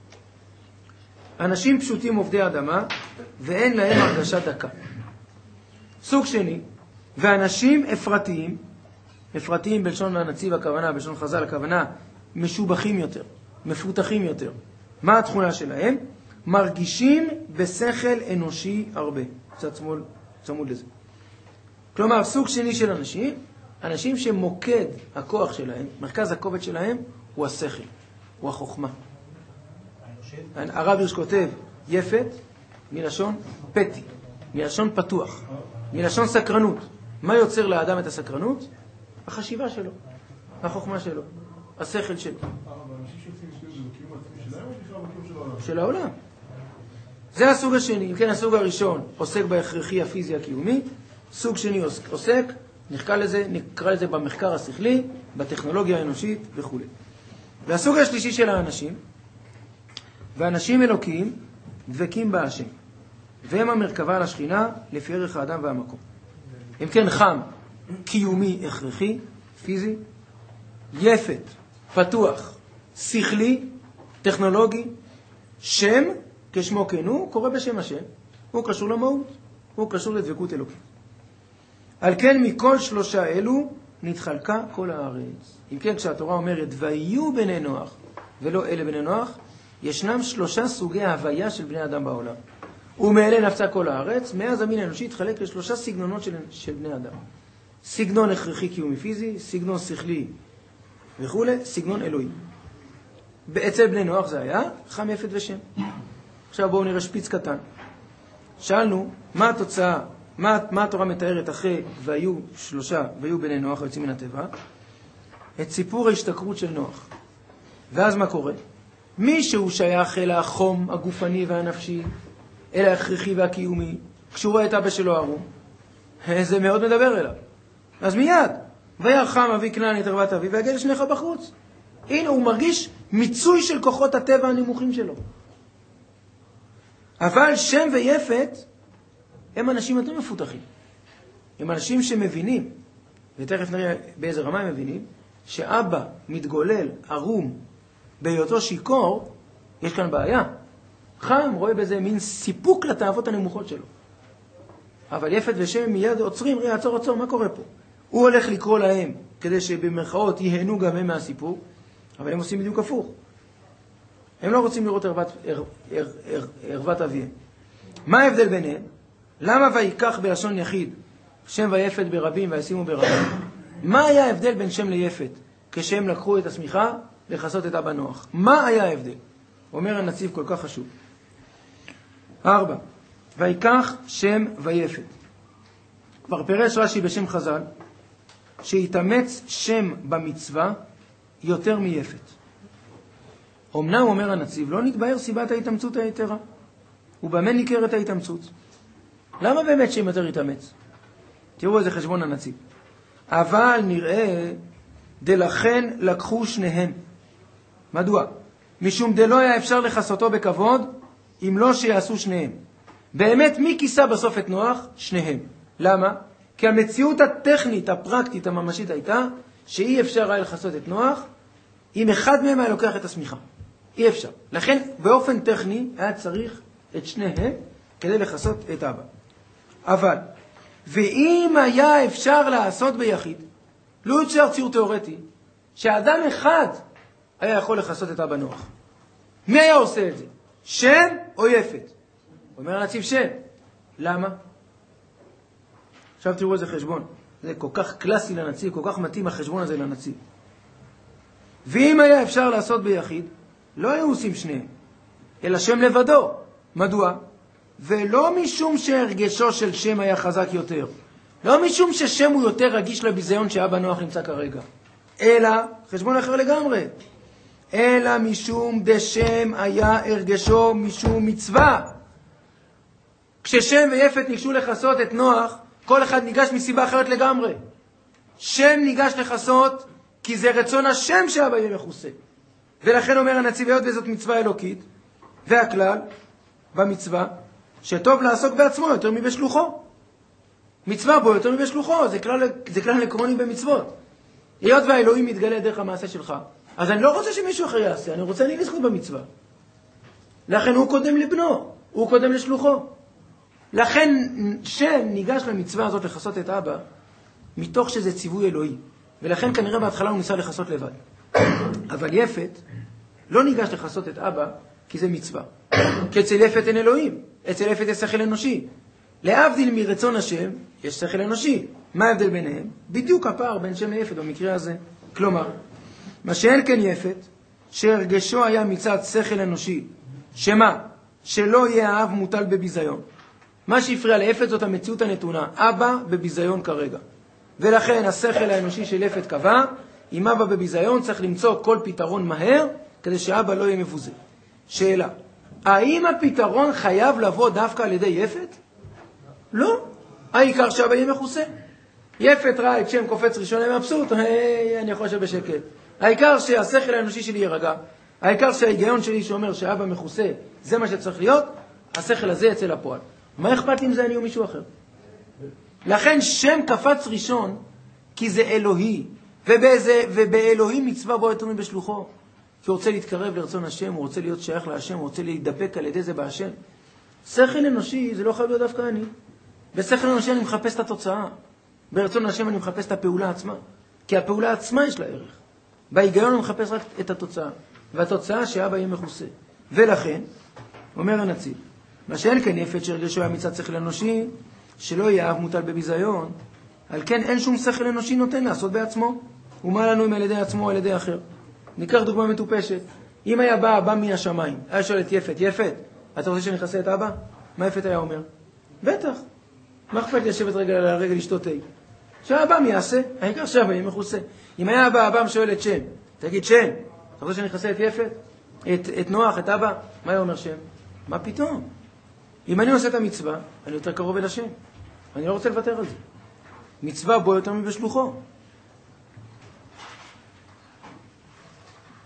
אנשים פשוטים עובדי אדמה, ואין להם הרגשה דקה. סוג שני, ואנשים אפרתיים, אפרתיים בלשון הנציב הכוונה, בלשון חז"ל הכוונה, משובחים יותר, מפותחים יותר. מה התכונה שלהם? מרגישים בשכל אנושי הרבה. קצת צמוד לזה. כלומר, סוג שני של אנשים, אנשים שמוקד הכוח שלהם, מרכז הכובד שלהם, הוא השכל, הוא החוכמה. הרב הירש כותב יפת מלשון פתי, מלשון פתוח, מלשון סקרנות. מה יוצר לאדם את הסקרנות? החשיבה שלו, החוכמה שלו, השכל שלו. של העולם. זה הסוג השני. אם כן, הסוג הראשון עוסק בהכרחי הפיזי הקיומי, סוג שני עוסק, נקרא לזה במחקר השכלי, בטכנולוגיה האנושית וכו'. והסוג השלישי של האנשים, ואנשים אלוקים דבקים בהשם, והם המרכבה לשכינה לפי ערך האדם והמקום. אם כן, חם, קיומי, הכרחי, פיזי, יפת, פתוח, שכלי, טכנולוגי, שם, כשמו כן הוא, קורא בשם השם, הוא קשור למהות, הוא קשור לדבקות אלוקית. על כן מכל 3 אלו נתחלקה כל הארץ. אם כן, כשהתורה אומרת ויהיו בני נוח ולא אלה בני נוח, ישנם 3 סוגי ההוויה של בני אדם בעולם. ומאלה נפצה כל הארץ, מאז המין האנושי התחלק ל3 סגנונות של בני אדם. סגנון הכרחי קיומי פיזי, סגנון שכלי וכו', סגנון אלוהי. אצל בני נוח זה היה חם, יפת ושם. עכשיו בואו נראה שפיץ קטן. שאלנו, מה התוצאה, מה התורה מתארת אחרי ויהיו בני נוח היוצאים מן התיבה? את סיפור ההשתכרות של נוח. ואז מה קורה? מי שהוא שייך אל החום הגופני והנפשי, אל ההכרחי והקיומי, כשהוא רואה את אבא שלו ערום, זה מאוד מדבר אליו. אז מיד, וירא חם אבי כנען את ערוות אבי, ויגל שניך בחוץ. הנה, הוא מרגיש מיצוי של כוחות הטבע הנמוכים שלו. אבל שם ויפת הם אנשים יותר מפותחים. הם אנשים שמבינים, ותכף נראה באיזה רמה הם מבינים, שאבא מתגולל, ערום, בהיותו שיקור, יש כאן בעיה. חיים רואה בזה מין סיפוק לתאוות הנמוכות שלו. אבל יפת ושם מיד עוצרים, ראה, עצור, מה קורה פה? הוא הולך לקרוא להם, כדי שבמרכאות ייהנו גם הם מהסיפוק, אבל הם עושים בדיוק הפוך. הם לא רוצים לראות ערוות אביהם. מה ההבדל ביניהם? למה ויקח בלשון יחיד, שם ויפת ברבים וישימו ברבים? מה היה ההבדל בין שם ליפת, כשהם לקחו את השמיכה לחסות את אבא נוח? מה היה ההבדל? אומר הנציב כל כך חשוב. 4. ויקח שם ויפת. כבר פירש רש"י בשם חז"ל, שיתאמץ שם במצווה יותר מיפת. אמנם אומר הנציב, לא נתבהר סיבת ההתאמצות היתרה. ובמה ניכרת ההתאמצות? למה באמת שם יותר יתאמץ? תראו איזה חשבון הנציב. אבל נראה דלכן לקחו שניהם. מדוע? משום דלא היה אפשר לחסותו בכבוד, אם לא שיעשו שניהם. באמת מי כיסה בסוף את נוח? שניהם. למה? כי המציאות הטכנית, הפרקטית, הממשית הייתה, שאי אפשר היה לחסות את נוח, אם אחד מהם היה לוקח את השמיכה. אי אפשר. לכן באופן טכני היה צריך את שניהם כדי לחסות את אבא. אבל, ואם היה אפשר לעשות ביחיד, לא יוצר ציור תיאורטי, שאדם אחד היה יכול לחסות את אבא נוח. מי היה עושה את זה? שם או יפת? אומר הנציב שם. למה? עכשיו תראו איזה חשבון. זה כל כך קלאסי לנציב, כל כך מתאים החשבון הזה לנציב. ואם היה אפשר לעשות ביחיד, לא היו עושים שניהם, אלא שם לבדו. מדוע? ולא משום שהרגשו של שם היה חזק יותר. לא משום ששם הוא יותר רגיש לביזיון שאבא נוח נמצא כרגע. אלא, חשבון אחר לגמרי, אלא משום דשם היה הרגשו משום מצווה. כששם ויפת ניגשו לחסות את נוח, כל אחד ניגש מסיבה אחרת לגמרי. שם ניגש לחסות כי זה רצון השם שאבא יהיה מכוסה. ולכן אומר הנציב, היות וזאת מצווה אלוקית, והכלל במצווה, שטוב לעסוק בעצמו יותר מבשלוחו. מצווה בו יותר מבשלוחו, זה כלל עקרוני במצוות. היות והאלוהים מתגלה דרך המעשה שלך, אז אני לא רוצה שמישהו אחר יעשה, אני רוצה לי לזכות במצווה. לכן הוא קודם לבנו, הוא קודם לשלוחו. לכן שם ניגש למצווה הזאת לחסות את אבא, מתוך שזה ציווי אלוהי. ולכן כנראה בהתחלה הוא ניסה לחסות לבד. אבל יפת לא ניגש לחסות את אבא, כי זה מצווה. כי אצל יפת אין אלוהים, אצל יפת יש שכל אנושי. להבדיל מרצון השם, יש שכל אנושי. מה ההבדל ביניהם? בדיוק הפער בין שם ליפת במקרה הזה. כלומר, מה שאין כן יפת, שהרגשו היה מצד שכל אנושי, שמה? שלא יהיה האב מוטל בביזיון. מה שהפריע ליפת זאת המציאות הנתונה, אבא בביזיון כרגע. ולכן השכל האנושי של יפת קבע, אם אבא בביזיון צריך למצוא כל פתרון מהר, כדי שאבא לא יהיה מבוזה. שאלה, האם הפתרון חייב לבוא דווקא על ידי יפת? לא. העיקר שאבא יהיה מכוסה. יפת ראה את שם קופץ ראשון, היה מבסוט, אני יכול לשבת בשקט. העיקר שהשכל האנושי שלי יירגע, העיקר שההיגיון שלי שאומר שאבא מכוסה, זה מה שצריך להיות, השכל הזה יצא לפועל. מה אכפת אם זה אני או מישהו אחר? לכן שם קפץ ראשון, כי זה אלוהי, ובאלוהים מצווה בו יותר מבשלוחו. כי הוא רוצה להתקרב לרצון השם, הוא רוצה להיות שייך להשם, הוא רוצה להידבק על ידי זה בהשם. שכל אנושי זה לא חייב להיות דווקא אני. בשכל אנושי אני מחפש את התוצאה. ברצון השם אני מחפש את הפעולה עצמה. כי הפעולה עצמה יש לה ערך. בהיגיון אני מחפש רק את התוצאה. והתוצאה שאבא יהיה מכוסה. ולכן, אומר הנציב, מה שאין כן יפת שהרגשו היה מצד שכל אנושי, שלא יהיה אב מוטל בביזיון, על כן אין שום שכל אנושי נותן לעשות בעצמו. ומה לנו אם על ידי עצמו או על ידי אחר? ניקח דוגמה מטופשת. אם היה בא אבא מן השמיים, היה שואל את יפת, יפת, אתה רוצה שנכסה את אבא? מה יפת היה אומר? בטח. מה אכפת לי לשבת רגע על הרגל לשתות תה? שהאבא מי יעשה? העיקר שהאבא יהיה מכוסה. אם היה בא אבא שואל את שם, תגיד שם, אתה רוצה שנכסה את יפת? את נוח, את אבא? מה היה אומר שם? מה פתאום? אם אני עושה את המצווה, אני יותר קרוב אל השם. אני לא רוצה לוותר על זה. מצווה בו יותר מבשלוחו.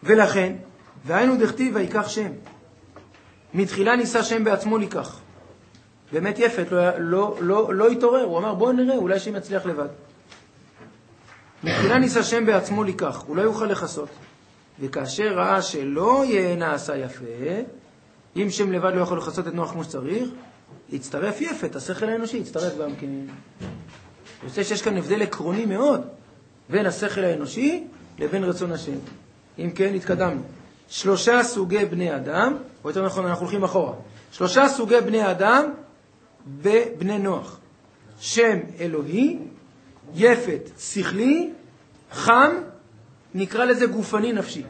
ולכן, והיינו דכתיב ויקח שם. מתחילה ניסה שם בעצמו לקח. באמת יפת, לא התעורר, הוא אמר בואו נראה, אולי שם יצליח לבד. מתחילה ניסה שם בעצמו לקח, הוא לא יוכל לחסות. וכאשר ראה שלא נעשה יפה, אם שם לבד לא יכול לחסות את נוח כמו שצריך, יצטרף יפת, השכל האנושי יצטרף גם כן. אני חושב שיש כאן הבדל עקרוני מאוד בין השכל האנושי לבין רצון השם. אם כן, התקדמנו. 3 סוגי בני אדם, או יותר נכון, אנחנו הולכים אחורה. 3 סוגי בני אדם בבני נוח. שם אלוהי, יפת שכלי, חם, נקרא לזה גופני נפשי.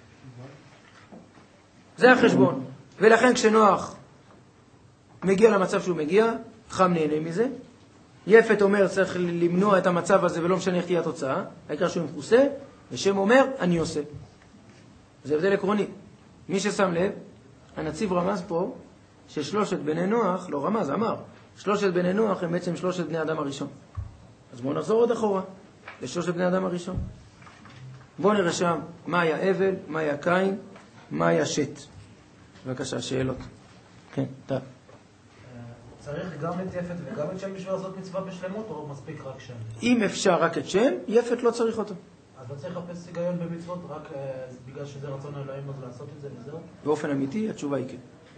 זה החשבון. ולכן כשנוח מגיע למצב שהוא מגיע, חם נהנה מזה. יפת אומר צריך למנוע את המצב הזה ולא משנה איך תהיה התוצאה, העיקר שהוא מכוסה, ושם אומר אני עושה. זה הבדל עקרוני. מי ששם לב, הנציב רמז פה ששלושת בני נוח, לא רמז, אמר, 3 בני נוח הם בעצם 3 בני אדם הראשון. אז בואו נחזור עוד אחורה, ל3 בני אדם הראשון. בואו נראה שם מה היה אבל, מה היה קין, מה היה שת. בבקשה, שאלות. כן, אתה. צריך גם את יפת וגם את שם בשביל לעשות מצווה בשלמות, או מספיק רק שם? אם אפשר רק את שם, יפת לא צריך אותו. אז לא צריך לחפש היגיון במצוות רק בגלל שזה רצון אלוהים אז לעשות את זה וזהו? באופן אמיתי, התשובה היא כן.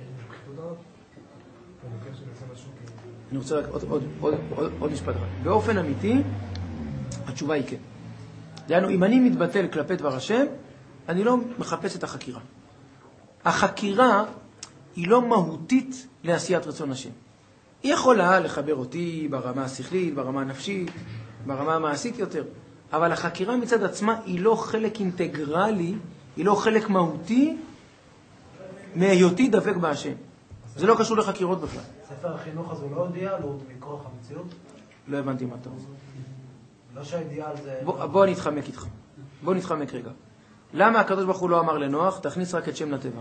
אני רוצה רק עוד משפט אחד. באופן אמיתי, התשובה היא כן. דהיינו, אם אני מתבטל כלפי דבר השם, אני לא מחפש את החקירה. החקירה היא לא מהותית לעשיית רצון השם. היא יכולה לחבר אותי ברמה השכלית, ברמה הנפשית, ברמה המעשית יותר. אבל החקירה מצד עצמה היא לא חלק אינטגרלי, היא לא חלק מהותי מהיותי דבק בהשם. זה לא קשור לחקירות בכלל. ספר החינוך הזה הוא לא אידיאל, הוא מכוח המציאות? לא הבנתי מה אתה רוצה. לא שהאידיאל זה... בוא נתחמק איתך. בוא נתחמק רגע. למה הקדוש ברוך הוא לא אמר לנוח, תכניס רק את שם לטבע?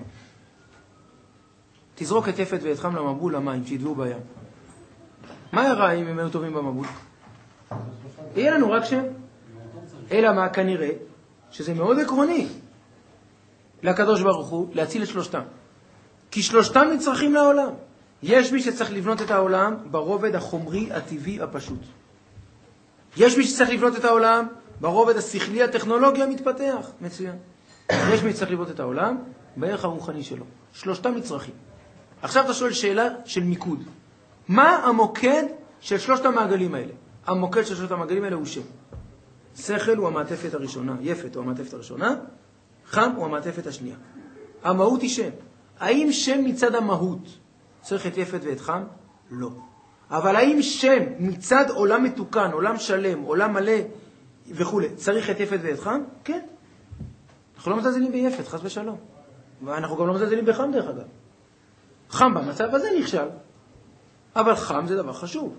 תזרוק את יפת ואת חם למבול למים, שידבו בים. מה יראה אם הם היו טובים במבול? יהיה לנו רק שם. אלא מה? כנראה שזה מאוד עקרוני לקדוש ברוך הוא להציל את שלושתם. כי שלושתם נצרכים לעולם. יש מי שצריך לבנות את העולם ברובד החומרי, הטבעי, הפשוט. יש מי שצריך לבנות את העולם ברובד השכלי, הטכנולוגי המתפתח. מצוין. יש מי שצריך לבנות את העולם בערך הרוחני שלו. שלושתם נצרכים. עכשיו אתה שואל שאלה של מיקוד. מה המוקד של 3 המעגלים האלה? המוקד של 3 המעגלים האלה הוא שם. שכל הוא המעטפת הראשונה, יפת הוא המעטפת הראשונה, חם הוא המעטפת השנייה. המהות היא שם. האם שם מצד המהות צריך את יפת ואת חם? לא. אבל האם שם מצד עולם מתוקן, עולם שלם, עולם מלא וכו', צריך את יפת ואת חם? כן. אנחנו לא מזלזלים ביפת, חס ושלום. ואנחנו גם לא מזלזלים בחם דרך אגב. חם במצב הזה נכשל. אבל חם זה דבר חשוב.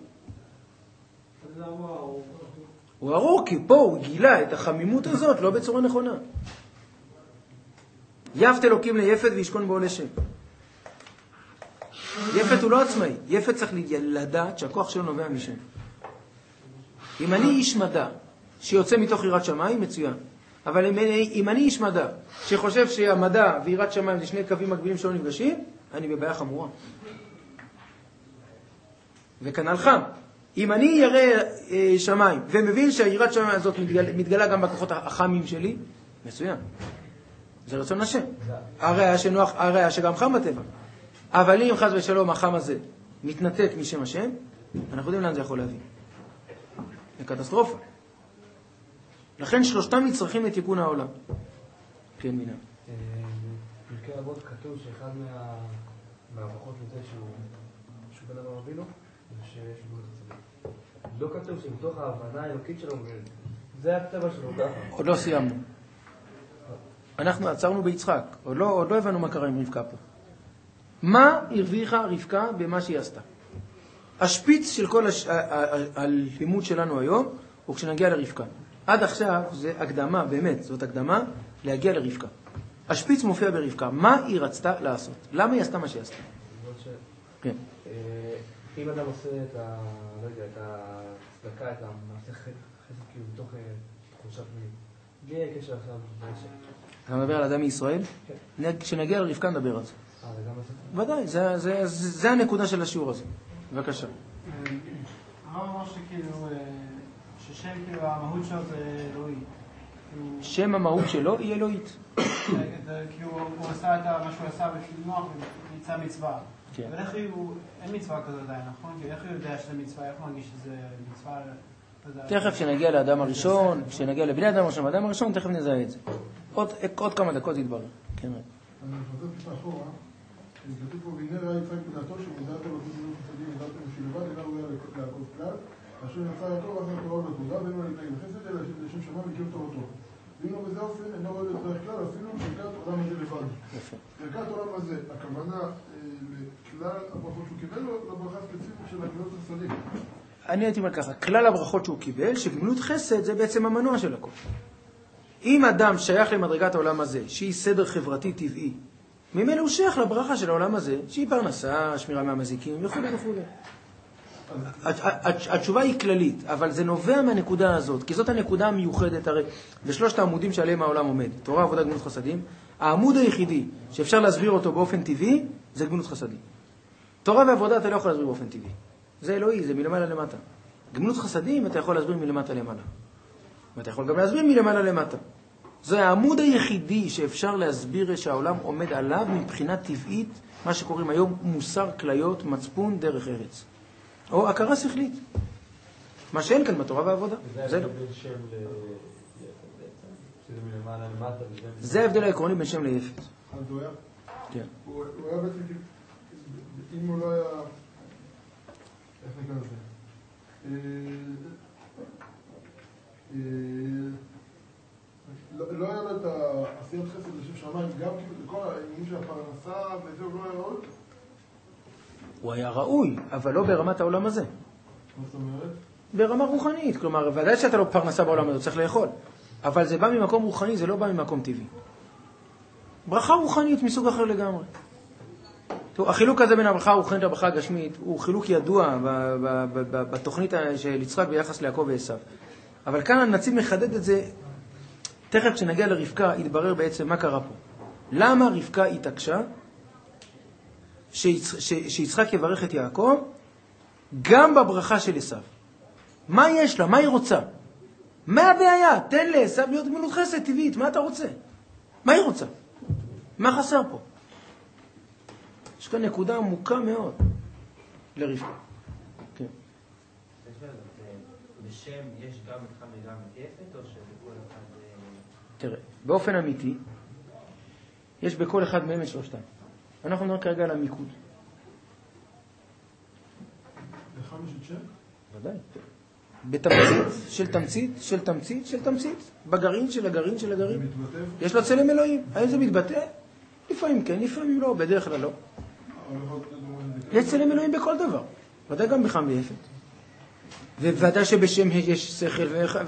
הוא ארוך, כי פה הוא גילה את החמימות הזאת לא בצורה נכונה. יפת אלוקים ליפת וישכון בו לשם. יפת הוא לא עצמאי. יפת צריך לדעת שהכוח שלו נובע משם. אם אני איש מדע שיוצא מתוך יראת שמיים, מצוין. אבל אם אני איש מדע שחושב שהמדע ויראת שמיים זה 2 קווים מקבילים שלא נפגשים, אני בבעיה חמורה. וכנ"ל חם. אם אני ירא שמיים ומבין שהיראת שמיים הזאת מתגלה גם בכוחות החמים שלי, מצוין. זה רצון השם. הראיה שגם חם בטבע. אבל אם חס ושלום החם הזה מתנתק משם השם, אנחנו יודעים לאן זה יכול להביא. זה קטסטרופה. לכן 3 נצרכים לתיקון העולם. כן, מינה. בפרקי אבות כתוב שאחד מהברכות לזה שהוא בן אברהם אבינו, שיש בו את הצדיק. לא כתוב שמתוך ההבנה האלוקית שלו, זה הטבע שלו ככה. עוד לא סיימנו. אנחנו עצרנו ביצחק. עוד לא הבנו מה קרה עם רבקה פה. מה הרוויחה רבקה במה שהיא עשתה? השפיץ של כל הלימוד שלנו היום הוא כשנגיע לרבקה. עד עכשיו זה הקדמה, באמת, זאת הקדמה להגיע לרבקה. השפיץ מופיע ברבקה. מה היא רצתה לעשות? למה היא עשתה מה שהיא עשתה? כן. אם אדם עושה את הצדקה, את המעשה חסד כאילו בתוך תחושה פנימית, בלי קשר עכשיו, אתה מדבר על אדם מישראל? כשנגיע לרבקה נדבר על זה. זה גם ודאי, זה הנקודה של השיעור הזה. בבקשה. הרב אמר שכאילו, ששם כאילו המהות שלו זה אלוהי. שם המהות שלו היא אלוהית. כאילו הוא עשה את מה שהוא עשה בנוח ומצא מצווה. כן. אבל איך אין מצווה כזאת עדיין, נכון? איך הוא יודע שזה מצווה? איך הוא מרגיש שזה מצווה? תכף כשנגיע לאדם הראשון, כשנגיע לבני אדם הראשון, האדם הראשון, תכף נזהה את זה. עוד כמה דקות יתברר. כן, רגע. אני חוזר טיפה אחורה, כתוב פה, והנה ראה יצחק בנתו שמודעת לו חסדים חסדים ודעת משילבת, אינה ראויה לעקוב כלל, אשר נמצא יעקב אחר תורה בתורה, ואין לו להתנגד בחסד, אלא לשם שמיים מכיר תורתו. ואם לא בזה אופן, אינו רואה בדרך כלל, אפילו ברכת עולם הזה לבד. ברכת עולם הזה, הכוונה לכלל הברכות שהוא קיבל, או לברכה ספציפית של הגמילות חסדים? אני הייתי אומר ככה, כלל הברכות שהוא קיבל, שגמילות חסד זה בעצם המנוע של הכל. אם אדם שייך למדרגת העולם הזה, שהיא סדר חברתי טבעי, ממילא הוא שייך לברכה של העולם הזה, שהיא פרנסה, שמירה מהמזיקים וכו' וכו'. התשובה היא כללית, אבל זה נובע מהנקודה הזאת, כי זאת הנקודה המיוחדת, הרי בשלושת העמודים שעליהם העולם עומד, תורה, עבודה, גמילות חסדים, העמוד היחידי שאפשר להסביר אותו באופן טבעי, זה גמילות חסדים. תורה ועבודה אתה לא יכול להסביר באופן טבעי. זה אלוהי, זה מלמעלה למטה. גמילות חסדים אתה יכול להסביר מלמטה למעלה. ואתה יכול גם להסביר מלמעלה למטה. זה העמוד היחידי שאפשר להסביר שהעולם עומד עליו מבחינה טבעית, מה שקוראים היום מוסר כליות, מצפון, דרך ארץ. או הכרה שכלית. מה שאין כאן בתורה והעבודה. זה לא. זה ההבדל העקרוני בין שם ליפת. אז הוא היה? כן. הוא היה בעצם, אם הוא לא היה, איך נקרא לזה? לא היה לו את העשיית חסד לשם שמיים, גם לכל העניינים של הפרנסה וזה, הוא לא היה ראוי? הוא היה ראוי, אבל לא ברמת העולם הזה. מה זאת אומרת? ברמה רוחנית, כלומר, ודאי שאתה לא פרנסה בעולם הזה, צריך לאכול. אבל זה בא ממקום רוחני, זה לא בא ממקום טבעי. ברכה רוחנית מסוג אחר לגמרי. החילוק הזה בין הברכה הרוחנית לברכה הגשמית הוא חילוק ידוע בתוכנית של יצחק ביחס ליעקב ועשיו. אבל כאן הנציב מחדד את זה, תכף כשנגיע לרבקה יתברר בעצם מה קרה פה. למה רבקה התעקשה שיצחק יברך את יעקב גם בברכה של עשיו? מה יש לה? מה היא רוצה? מה הבעיה? תן לעשיו להיות גמילות חסד טבעית, מה אתה רוצה? מה היא רוצה? מה חסר פה? יש כאן נקודה עמוקה מאוד לרבקה. כן. בשם יש גם את חם וגם את יפת, או שבכל אחד... תראה, באופן אמיתי, יש בכל אחד מהם את שלושתיים. אנחנו נראה כרגע על המיקוד. לך יש את שם? ודאי. בתמצית של תמצית של תמצית של תמצית. בגרעין של הגרעין של הגרעין. יש לו צלם אלוהים. האם זה מתבטא? לפעמים כן, לפעמים לא, בדרך כלל לא. יש צלם אלוהים בכל דבר. ודאי גם בחם ויפת. וודאי שבשם יש שכל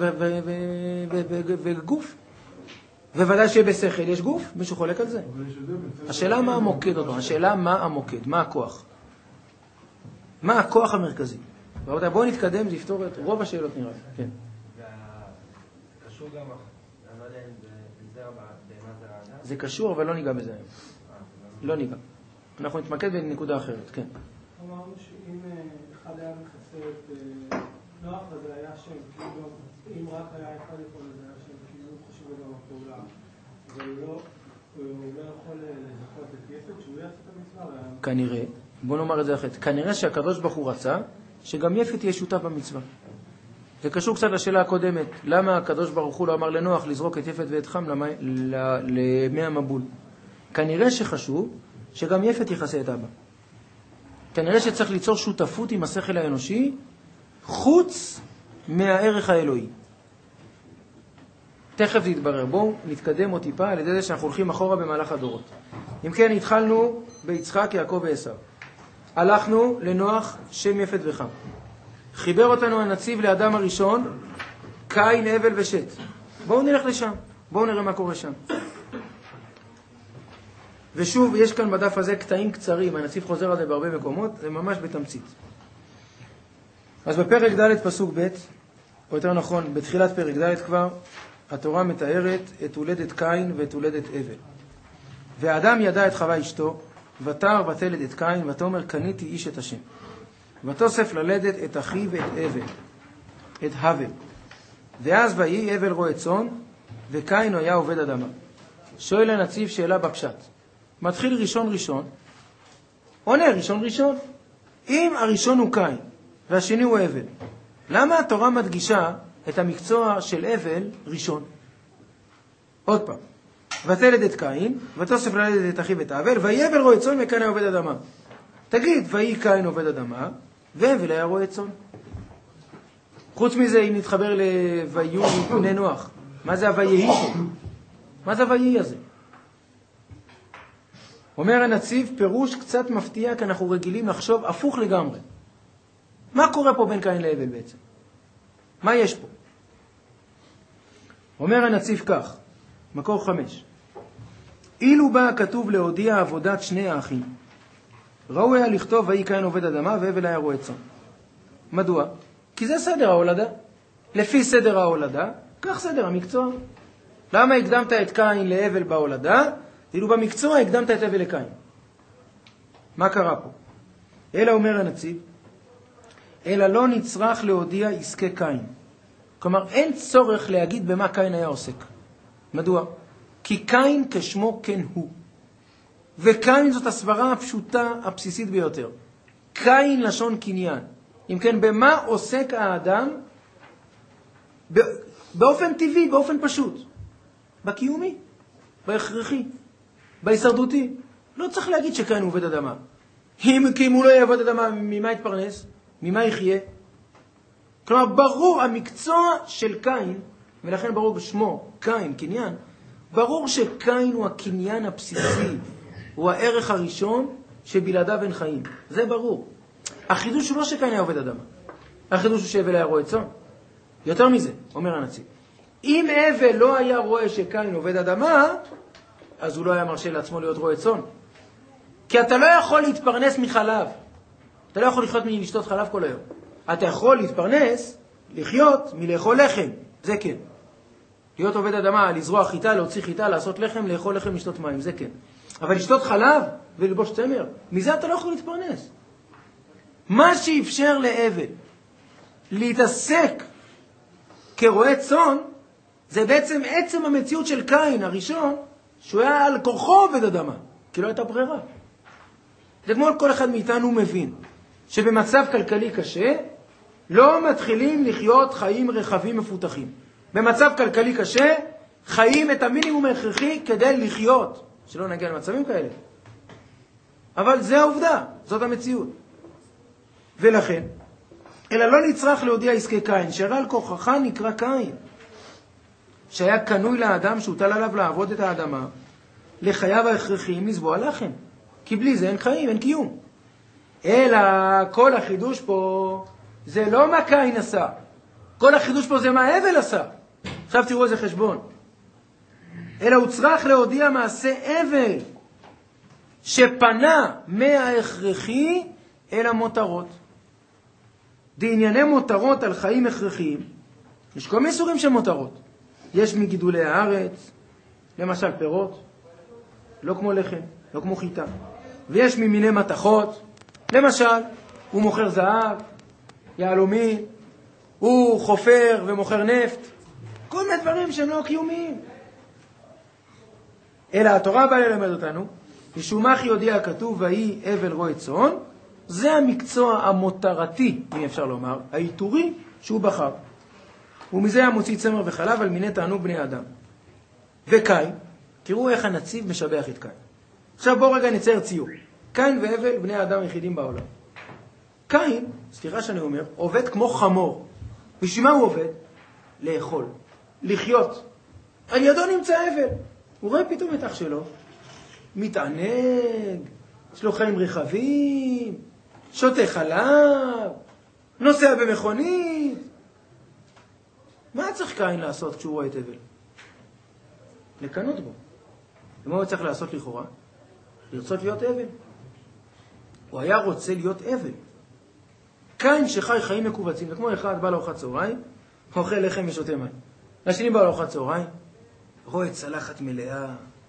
וגוף. וודאי שבשכל יש גוף. מישהו חולק על זה? השאלה מה המוקד אותו. השאלה מה המוקד. מה הכוח. מה הכוח המרכזי. בואו נתקדם, זה יפתור את רוב השאלות נראה. כן. קשור גם, אני לא יודע אם זה בהמה זה האדם? זה קשור, אבל לא ניגע בזה היום. לא ניגע. אנחנו נתמקד בנקודה אחרת, כן. אמרנו שאם אחד היה מחסד נוח, אז זה היה שם, כאילו, אם רק היה אחד יכול לזה היה שם, כאילו חשוב גם הפעולה. אבל הוא לא יכול לזכות את יפת, שהוא יעשה את המצווה. כנראה, בוא נאמר את זה אחרת, כנראה שהקדוש ברוך הוא רצה שגם יפת תהיה שותף במצווה. זה קשור קצת לשאלה הקודמת, למה הקדוש ברוך הוא לא אמר לנוח לזרוק את יפת ואת חם למי המבול. כנראה שחשוב שגם יפת יחסה את אבא. כנראה שצריך ליצור שותפות עם השכל האנושי חוץ מהערך האלוהי. תכף זה יתברר. בואו נתקדם עוד טיפה על ידי זה שאנחנו הולכים אחורה במהלך הדורות. אם כן, התחלנו ביצחק, יעקב ועשיו. הלכנו לנוח, שם יפת וחם. חיבר אותנו הנציב לאדם הראשון, קין, הבל ושת. בואו נלך לשם. בואו נראה מה קורה שם. ושוב, יש כאן בדף הזה קטעים קצרים. הנציב חוזר על זה בהרבה מקומות. זה ממש בתמצית. אז בפרק ד' פסוק ב', או יותר נכון, בתחילת פרק ד' כבר, התורה מתארת את הולדת קין ואת הולדת הבל. והאדם ידע את חווה אשתו, ותר ותלד את קין, ותאמר קניתי איש את השם. ותוסף ללדת את אחיו ואת הבל, את הבל. ואז ויהי הבל רועה צאן, וקין היה עובד אדמה. שואל הנציב שאלה בפשט. מתחיל ראשון, עונה ראשון. אם הראשון הוא קין, והשני הוא הבל, למה התורה מדגישה את המקצוע של הבל ראשון? עוד פעם. ותלד את קין, ותוסף ללדת את אחיו ואת הבל, ויהי הבל רועה צאן, וקין היה עובד אדמה. תגיד, ויהי קין עובד אדמה, והבל היה רועה צאן. חוץ מזה, אם נתחבר לויהי בני נוח, מה זה הויהי פה? מה זה הויהי הזה? אומר הנציב, פירוש קצת מפתיע, כי אנחנו רגילים לחשוב הפוך לגמרי. מה קורה פה בין קין להבל בעצם? מה יש פה? אומר הנציב כך, מקור 5. אילו בא הכתוב להודיע עבודת שני האחים, ראוי היה לכתוב ויהי קין עובד אדמה והבל היה רועה צאן. מדוע? כי זה סדר ההולדה. לפי סדר ההולדה, כך סדר המקצוע. למה הקדמת את קין להבל בהולדה? אילו במקצוע הקדמת את הבל לקין. מה קרה פה? אלא אומר הנציב, אלא לא נצרך להודיע עסקי קין. כלומר, אין צורך להגיד במה קין היה עוסק. מדוע? כי קין כשמו כן הוא. וקין זאת הסברה הפשוטה, הבסיסית ביותר. קין לשון קניין. אם כן, במה עוסק האדם? באופן טבעי, באופן פשוט. בקיומי, בהכרחי, בהישרדותי. לא צריך להגיד שקין הוא עובד אדמה. כי אם הוא לא יהיה עובד אדמה, ממה יתפרנס? ממה יחיה? כלומר, ברור המקצוע של קין, ולכן ברור בשמו קין, קניין, ברור שקין הוא הקניין הבסיסי, הוא הערך הראשון שבלעדיו אין חיים. זה ברור. החידוש הוא לא שקין היה עובד אדמה. החידוש הוא שהבל היה רועה צאן. יותר מזה, אומר הנציב. אם הבל לא היה רואה שקין עובד אדמה, אז הוא לא היה מרשה לעצמו להיות רועה צאן. כי אתה לא יכול להתפרנס מחלב. אתה לא יכול לחיות מלשתות חלב כל היום. אתה יכול להתפרנס, לחיות מלאכול לחם. זה כן. להיות עובד אדמה, לזרוע חיטה, להוציא חיטה, לעשות לחם, לאכול לחם, לשתות מים. זה כן. אבל לשתות חלב וללבוש צמר, מזה אתה לא יכול להתפרנס. מה שאפשר להבל להתעסק כרועה צאן, זה בעצם עצם המציאות של קין הראשון, שהוא היה על כורחו עובד אדמה, כי לא הייתה ברירה. זה כמו כל אחד מאיתנו מבין, שבמצב כלכלי קשה, לא מתחילים לחיות חיים רחבים מפותחים. במצב כלכלי קשה, חיים את המינימום ההכרחי כדי לחיות, שלא נגיע למצבים כאלה. אבל זה העובדה, זאת המציאות. ולכן, אלא לא נצרך להודיע עסקי קין, שהרי על כוחך נקרא קין, שהיה קנוי לאדם שהוטל עליו לעבוד את האדמה, לחייו ההכרחיים לזבוע לחם. כי בלי זה אין חיים, אין קיום. אלא כל החידוש פה זה לא מה קין עשה. כל החידוש פה זה מה הבל עשה. עכשיו תראו איזה חשבון. אלא הוא צריך להודיע מעשה הבל, שפנה מההכרחי אל המותרות. בענייני מותרות על חיים הכרחיים, יש כל מיני סוגים של מותרות. יש מגידולי הארץ, למשל פירות, לא כמו לחם, לא כמו חיטה. ויש ממיני מתכות, למשל, הוא מוכר זהב, יהלומין, הוא חופר ומוכר נפט, כל מיני דברים שהם לא קיומיים. אלא התורה באה ללמד אותנו, משום מה יודיע הכתוב, ויהי הבל רועה צאן, זה המקצוע המותרתי, אם אפשר לומר, העיטורי שהוא בחר. ומזה היה מוציא צמר וחלב על מיני תענוג בני אדם. וקין, תראו איך הנציב משבח את קין. עכשיו בואו רגע נצייר ציור. קין והבל בני האדם היחידים בעולם. קין, סליחה שאני אומר, עובד כמו חמור. בשביל מה הוא עובד? לאכול, לחיות. על ידו נמצא הבל. הוא רואה פתאום את אח שלו, מתענג, יש לו חיים רחבים, שותה חלב, נוסע במכונית. מה צריך קין לעשות כשהוא רואה את הבל? לקנות בו. ומה הוא צריך לעשות לכאורה? לרצות להיות הבל. הוא היה רוצה להיות הבל. קין שחי חיים מקובצים, וכמו אחד בא לארוחת צהריים, אוכל לחם ושותה מים. השני בא לארוחת צהריים, רואה צלחת מלאה,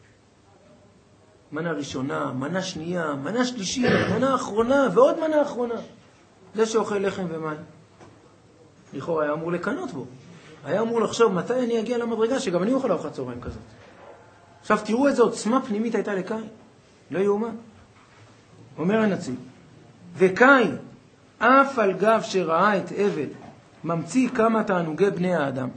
מנה ראשונה, מנה שנייה, מנה שלישית, מנה אחרונה ועוד מנה אחרונה. זה שאוכל לחם ומים. לכאורה היה אמור לקנות בו. היה אמור לחשוב מתי אני אגיע למדרגה שגם אני אוכל לארוחת צהריים כזאת. עכשיו תראו איזו עוצמה פנימית הייתה לקין. לא יאומן. אומר הנציב, וקין, אף על גב שראה את הבל, ממציא כמה תענוגי בני האדם.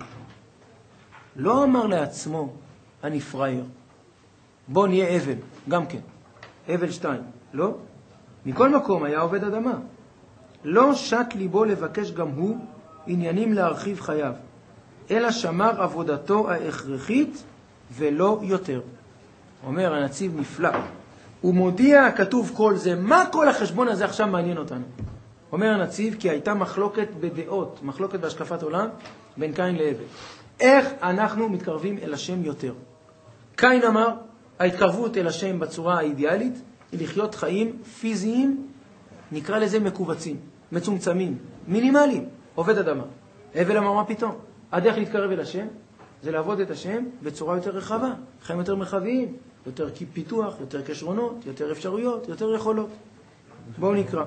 לא אמר לעצמו, אני פרייר. בוא נהיה הבל, גם כן. הבל 2, לא? מכל מקום היה עובד אדמה. לא שק ליבו לבקש גם הוא עניינים להרחיב חייו, אלא שמר עבודתו ההכרחית ולא יותר. אומר הנציב נפלא. הוא מודיע, כתוב כל זה, מה כל החשבון הזה עכשיו מעניין אותנו? אומר הנציב, כי הייתה מחלוקת בדעות, מחלוקת בהשקפת עולם, בין קין להבל. איך אנחנו מתקרבים אל השם יותר? קין אמר, ההתקרבות אל השם בצורה האידיאלית, היא לחיות חיים פיזיים, נקרא לזה מקובצים, מצומצמים, מינימליים, עובד אדמה. הבל אמר, מה פתאום? הדרך להתקרב אל השם, זה לעבוד את השם בצורה יותר רחבה, חיים יותר מרחביים, יותר פיתוח, יותר כישרונות, יותר אפשרויות, יותר יכולות. בואו נקרא.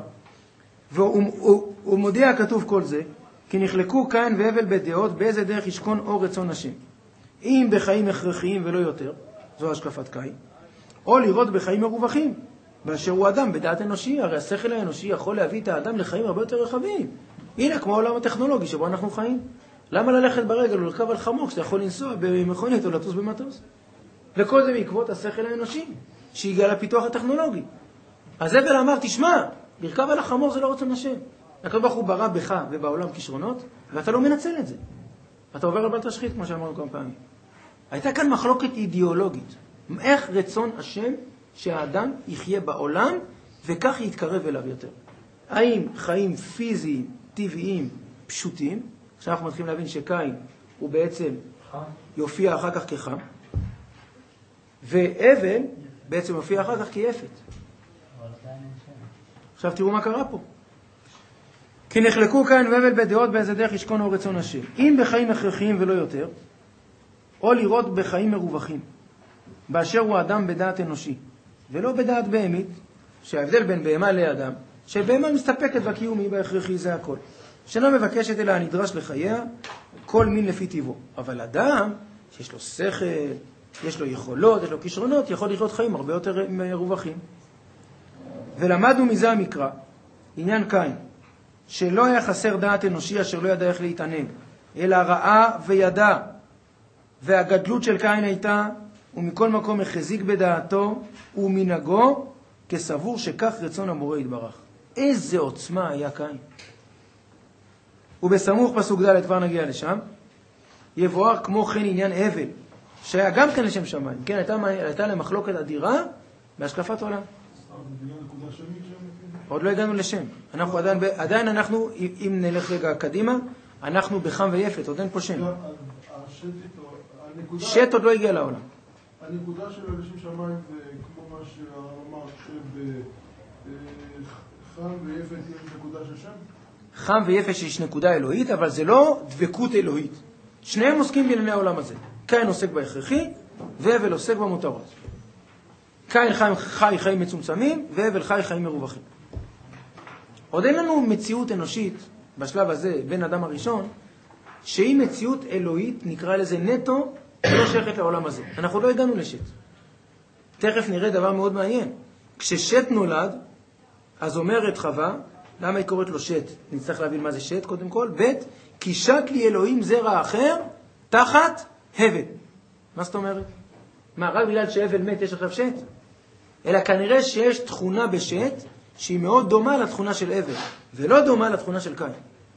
והוא מודיע, כתוב כל זה, כי נחלקו קין והבל בדעות באיזה דרך ישכון אור רצון השם. אם בחיים הכרחיים ולא יותר, זו השקפת קין, או לראות בחיים מרווחים, באשר הוא אדם בדעת אנושי. הרי השכל האנושי יכול להביא את האדם לחיים הרבה יותר רחבים. הנה, כמו העולם הטכנולוגי שבו אנחנו חיים. למה ללכת ברגל או לרכב על חמור כשאתה יכול לנסוע במכונית או לטוס במטוס? וכל זה בעקבות השכל האנושי שהגיע לפיתוח הטכנולוגי. אז הבל אמר, תשמע, לרכב על החמור זה לא רצון השם. הקדוש ברוך הוא ברא בך ובעולם כישרונות, ואתה לא מנצל את זה. אתה עובר על בל תשחית, כמו שאמרנו כמה פעמים. הייתה כאן מחלוקת אידיאולוגית. איך רצון השם שהאדם יחיה בעולם וכך יתקרב אליו יותר? האם חיים פיזיים, טבעיים, פשוטים? עכשיו אנחנו מתחילים להבין שקין הוא בעצם יופיע אחר כך כחם, והבל בעצם יופיע אחר כך כיפת. עכשיו תראו מה קרה פה. כי נחלקו קין והבל בדעות באיזה דרך ישכון אור רצון השם. אם בחיים הכרחיים ולא יותר, או לראות בחיים מרווחים, באשר הוא אדם בדעת אנושי, ולא בדעת בהמית, שההבדל בין בהמה לאדם, שבהמה מסתפקת בקיומי בהכרחי, זה הכל. שאינה מבקשת אלא הנדרש לחייה, כל מין לפי טבעו. אבל אדם שיש לו שכל, יש לו יכולות, יש לו כישרונות, יכול לחיות חיים הרבה יותר מרווחים. ולמדנו מזה המקרא, עניין קין, שלא היה חסר דעת אנושי אשר לא ידע איך להתענג, אלא ראה וידע. והגדלות של קין הייתה, ומכל מקום החזיק בדעתו ומנהגו, כסבור שכך רצון הבורא יתברך. איזה עוצמה היה קין. ובסמוך פסוק ד' כבר נגיע לשם, יבואר כמו כן עניין הבל, שהיה גם כן לשם שמיים. כן, הייתה למחלוקת אדירה בהשקפת עולם. עוד לא הגענו לשם. אנחנו עדיין אנחנו, אם נלך רגע קדימה, אנחנו בחם ויפת, עוד אין פה שם. שט עוד לא הגיע לעולם. הנקודה של לשם שמיים זה כמו מה שאמר, שחם ויפת יש נקודה של שם? חם ויפת שיש נקודה אלוהית, אבל זה לא דבקות אלוהית. שניהם עוסקים בענייני העולם הזה. קין עוסק בהכרחי, והבל עוסק במותרות. קין חי חיים מצומצמים, והבל חי חיים מרווחים. עוד אין לנו מציאות אנושית, בשלב הזה, בין אדם הראשון, שהיא מציאות אלוהית, נקרא לזה נטו, לא שייכת לעולם הזה. אנחנו לא הגענו לשט. תכף נראה דבר מאוד מעניין. כששט נולד, אז אומרת חווה, למה היא קוראת לו שט? נצטרך להבין מה זה שט קודם כל. ב' כי שק לי אלוהים זרע אחר תחת הבל. מה זאת אומרת? מה, רק בגלל שהבל מת יש עכשיו שט? אלא כנראה שיש תכונה בשט שהיא מאוד דומה לתכונה של הבל, ולא דומה לתכונה של קין.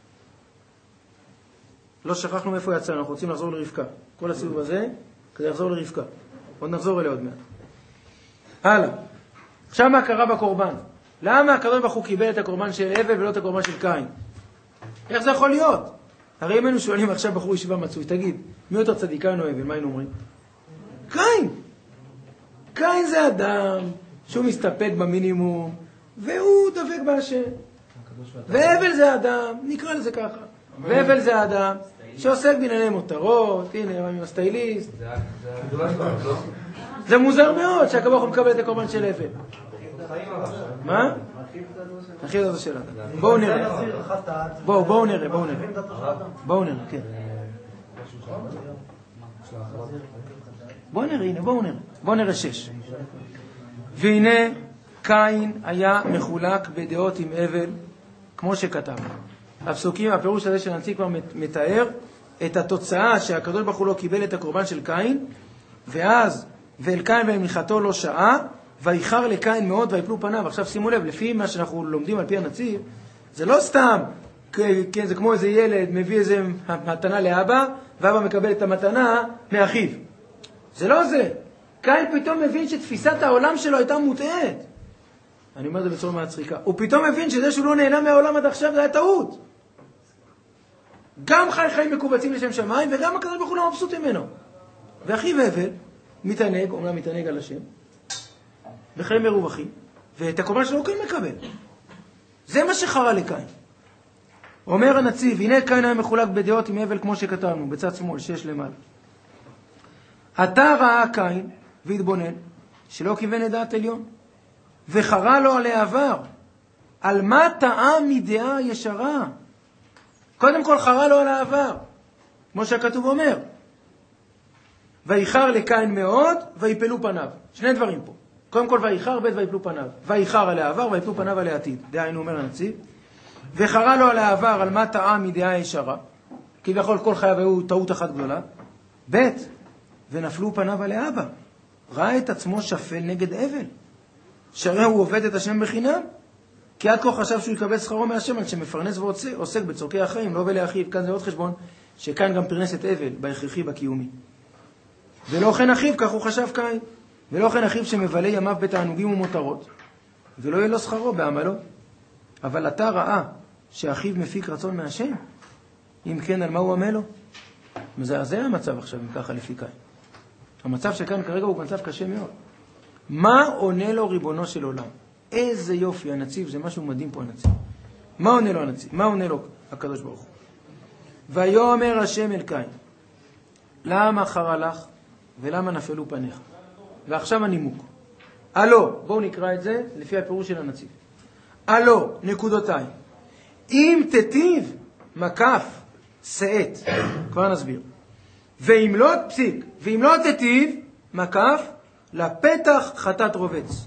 לא שכחנו מאיפה יצא, אנחנו רוצים לחזור לרבקה. כל הסיבוב הזה כדי לחזור לרבקה. עוד נחזור אליה עוד מעט. הלאה. עכשיו מה קרה בקורבן? למה הקדוש ברוך הוא קיבל את הקורבן של הבל ולא את הקורבן של קין? איך זה יכול להיות? הרי אם היינו שואלים עכשיו בחור ישיבה מצוי, תגיד, מי יותר צדיקה או הבל? מה היינו אומרים? קין! קין זה אדם שהוא מסתפק במינימום, והוא דבק בהשם. והבל זה אדם, נקרא לזה ככה. והבל זה אדם שעוסק בענייני מותרות, הנה, עם הסטייליסט. זה זה מוזר מאוד שהקדוש ברוך הוא מקבל את הקורבן של אבל. מה? הכי זאת השאלה. בואו נראה. בואו נראה. כן. בואו נראה 6. והנה קין היה מחולק בדעות עם אבל, כמו שכתב. הפסוקים, הפירוש הזה של הנציג כבר מתאר את התוצאה שהקדוש ברוך הוא לא קיבל את הקורבן של קין, ואז ואל קין ולמלכתו לא שעה, ואיחר לקין מאוד ויפלו פניו. עכשיו שימו לב, לפי מה שאנחנו לומדים על פי הנציב, זה לא סתם, כן, זה כמו איזה ילד מביא איזה מתנה לאבא, ואבא מקבל את המתנה מאחיו. זה לא זה. קין פתאום מבין שתפיסת העולם שלו הייתה מוטעת. אני אומר את זה בצורה מהצחיקה. הוא פתאום מבין שזה שהוא לא נהנה מהעולם עד עכשיו, זה היה טעות. גם חיים מקובצים לשם שמיים, וגם הקדוש ברוך הוא לא מבסוט ממנו. ואחיו אבל מתענג, אומנם מתענג על השם, בחיים מרווחים, ואת הקורבן שלו הוא כן מקבל. זה מה שחרה לקין. אומר הנציב, הנה קין היה מחולק בדעות עם אבל כמו שכתבנו, בצד שמאל, 6 למעלה. אתה ראה קין והתבונן, שלא כיוון את דעת עליון, וחרה לו על העבר. על מה טעה מדעה ישרה? קודם כל חרה לו על העבר, כמו שהכתוב אומר. ואיחר לקין מאוד, ויפלו פניו. שני דברים פה. קודם כל ואיחר, ב' ויפלו פניו. ואיחר על העבר, ויפלו פניו על העתיד. דהיינו אומר הנציב. וחרה לו על העבר, על מה טעה מדעה ישרה. כביכול כל חייו היו טעות אחת גדולה. ב' ונפלו פניו על האבא. ראה את עצמו שפל נגד אבל. שהרי הוא עובד את השם בחינם. כי עד כה חשב שהוא יקבל שכרו מהשם, על שמפרנס ועוסק בצורכי החיים, לא ולאחיו. כאן זה עוד חשבון, שכאן גם פרנס את אבל, בהכרחי בקיומי. ולא כן אחיו, כך הוא חשב קין. ולא כן אחיו שמבלה ימיו בתענוגים ומותרות. ולא יהיה לו שכרו בעמלו. אבל אתה ראה שאחיו מפיק רצון מהשם. אם כן, על מה הוא עמל לו? זה המצב עכשיו, אם ככה לפי קין. המצב שכאן כרגע הוא מצב קשה מאוד. מה עונה לו ריבונו של עולם? איזה יופי, הנציב, זה משהו מדהים פה הנציב. מה עונה לו הנציב? מה עונה לו הקדוש ברוך הוא? ויאמר השם אל קין, למה חרה לך ולמה נפלו פניך? ועכשיו הנימוק. הלא, בואו נקרא את זה לפי הפירוש של הנציב. הלא, נקודותיים. אם תטיב מקף שאת, כבר נסביר. ואם לא תטיב מקף לפתח חטאת רובץ.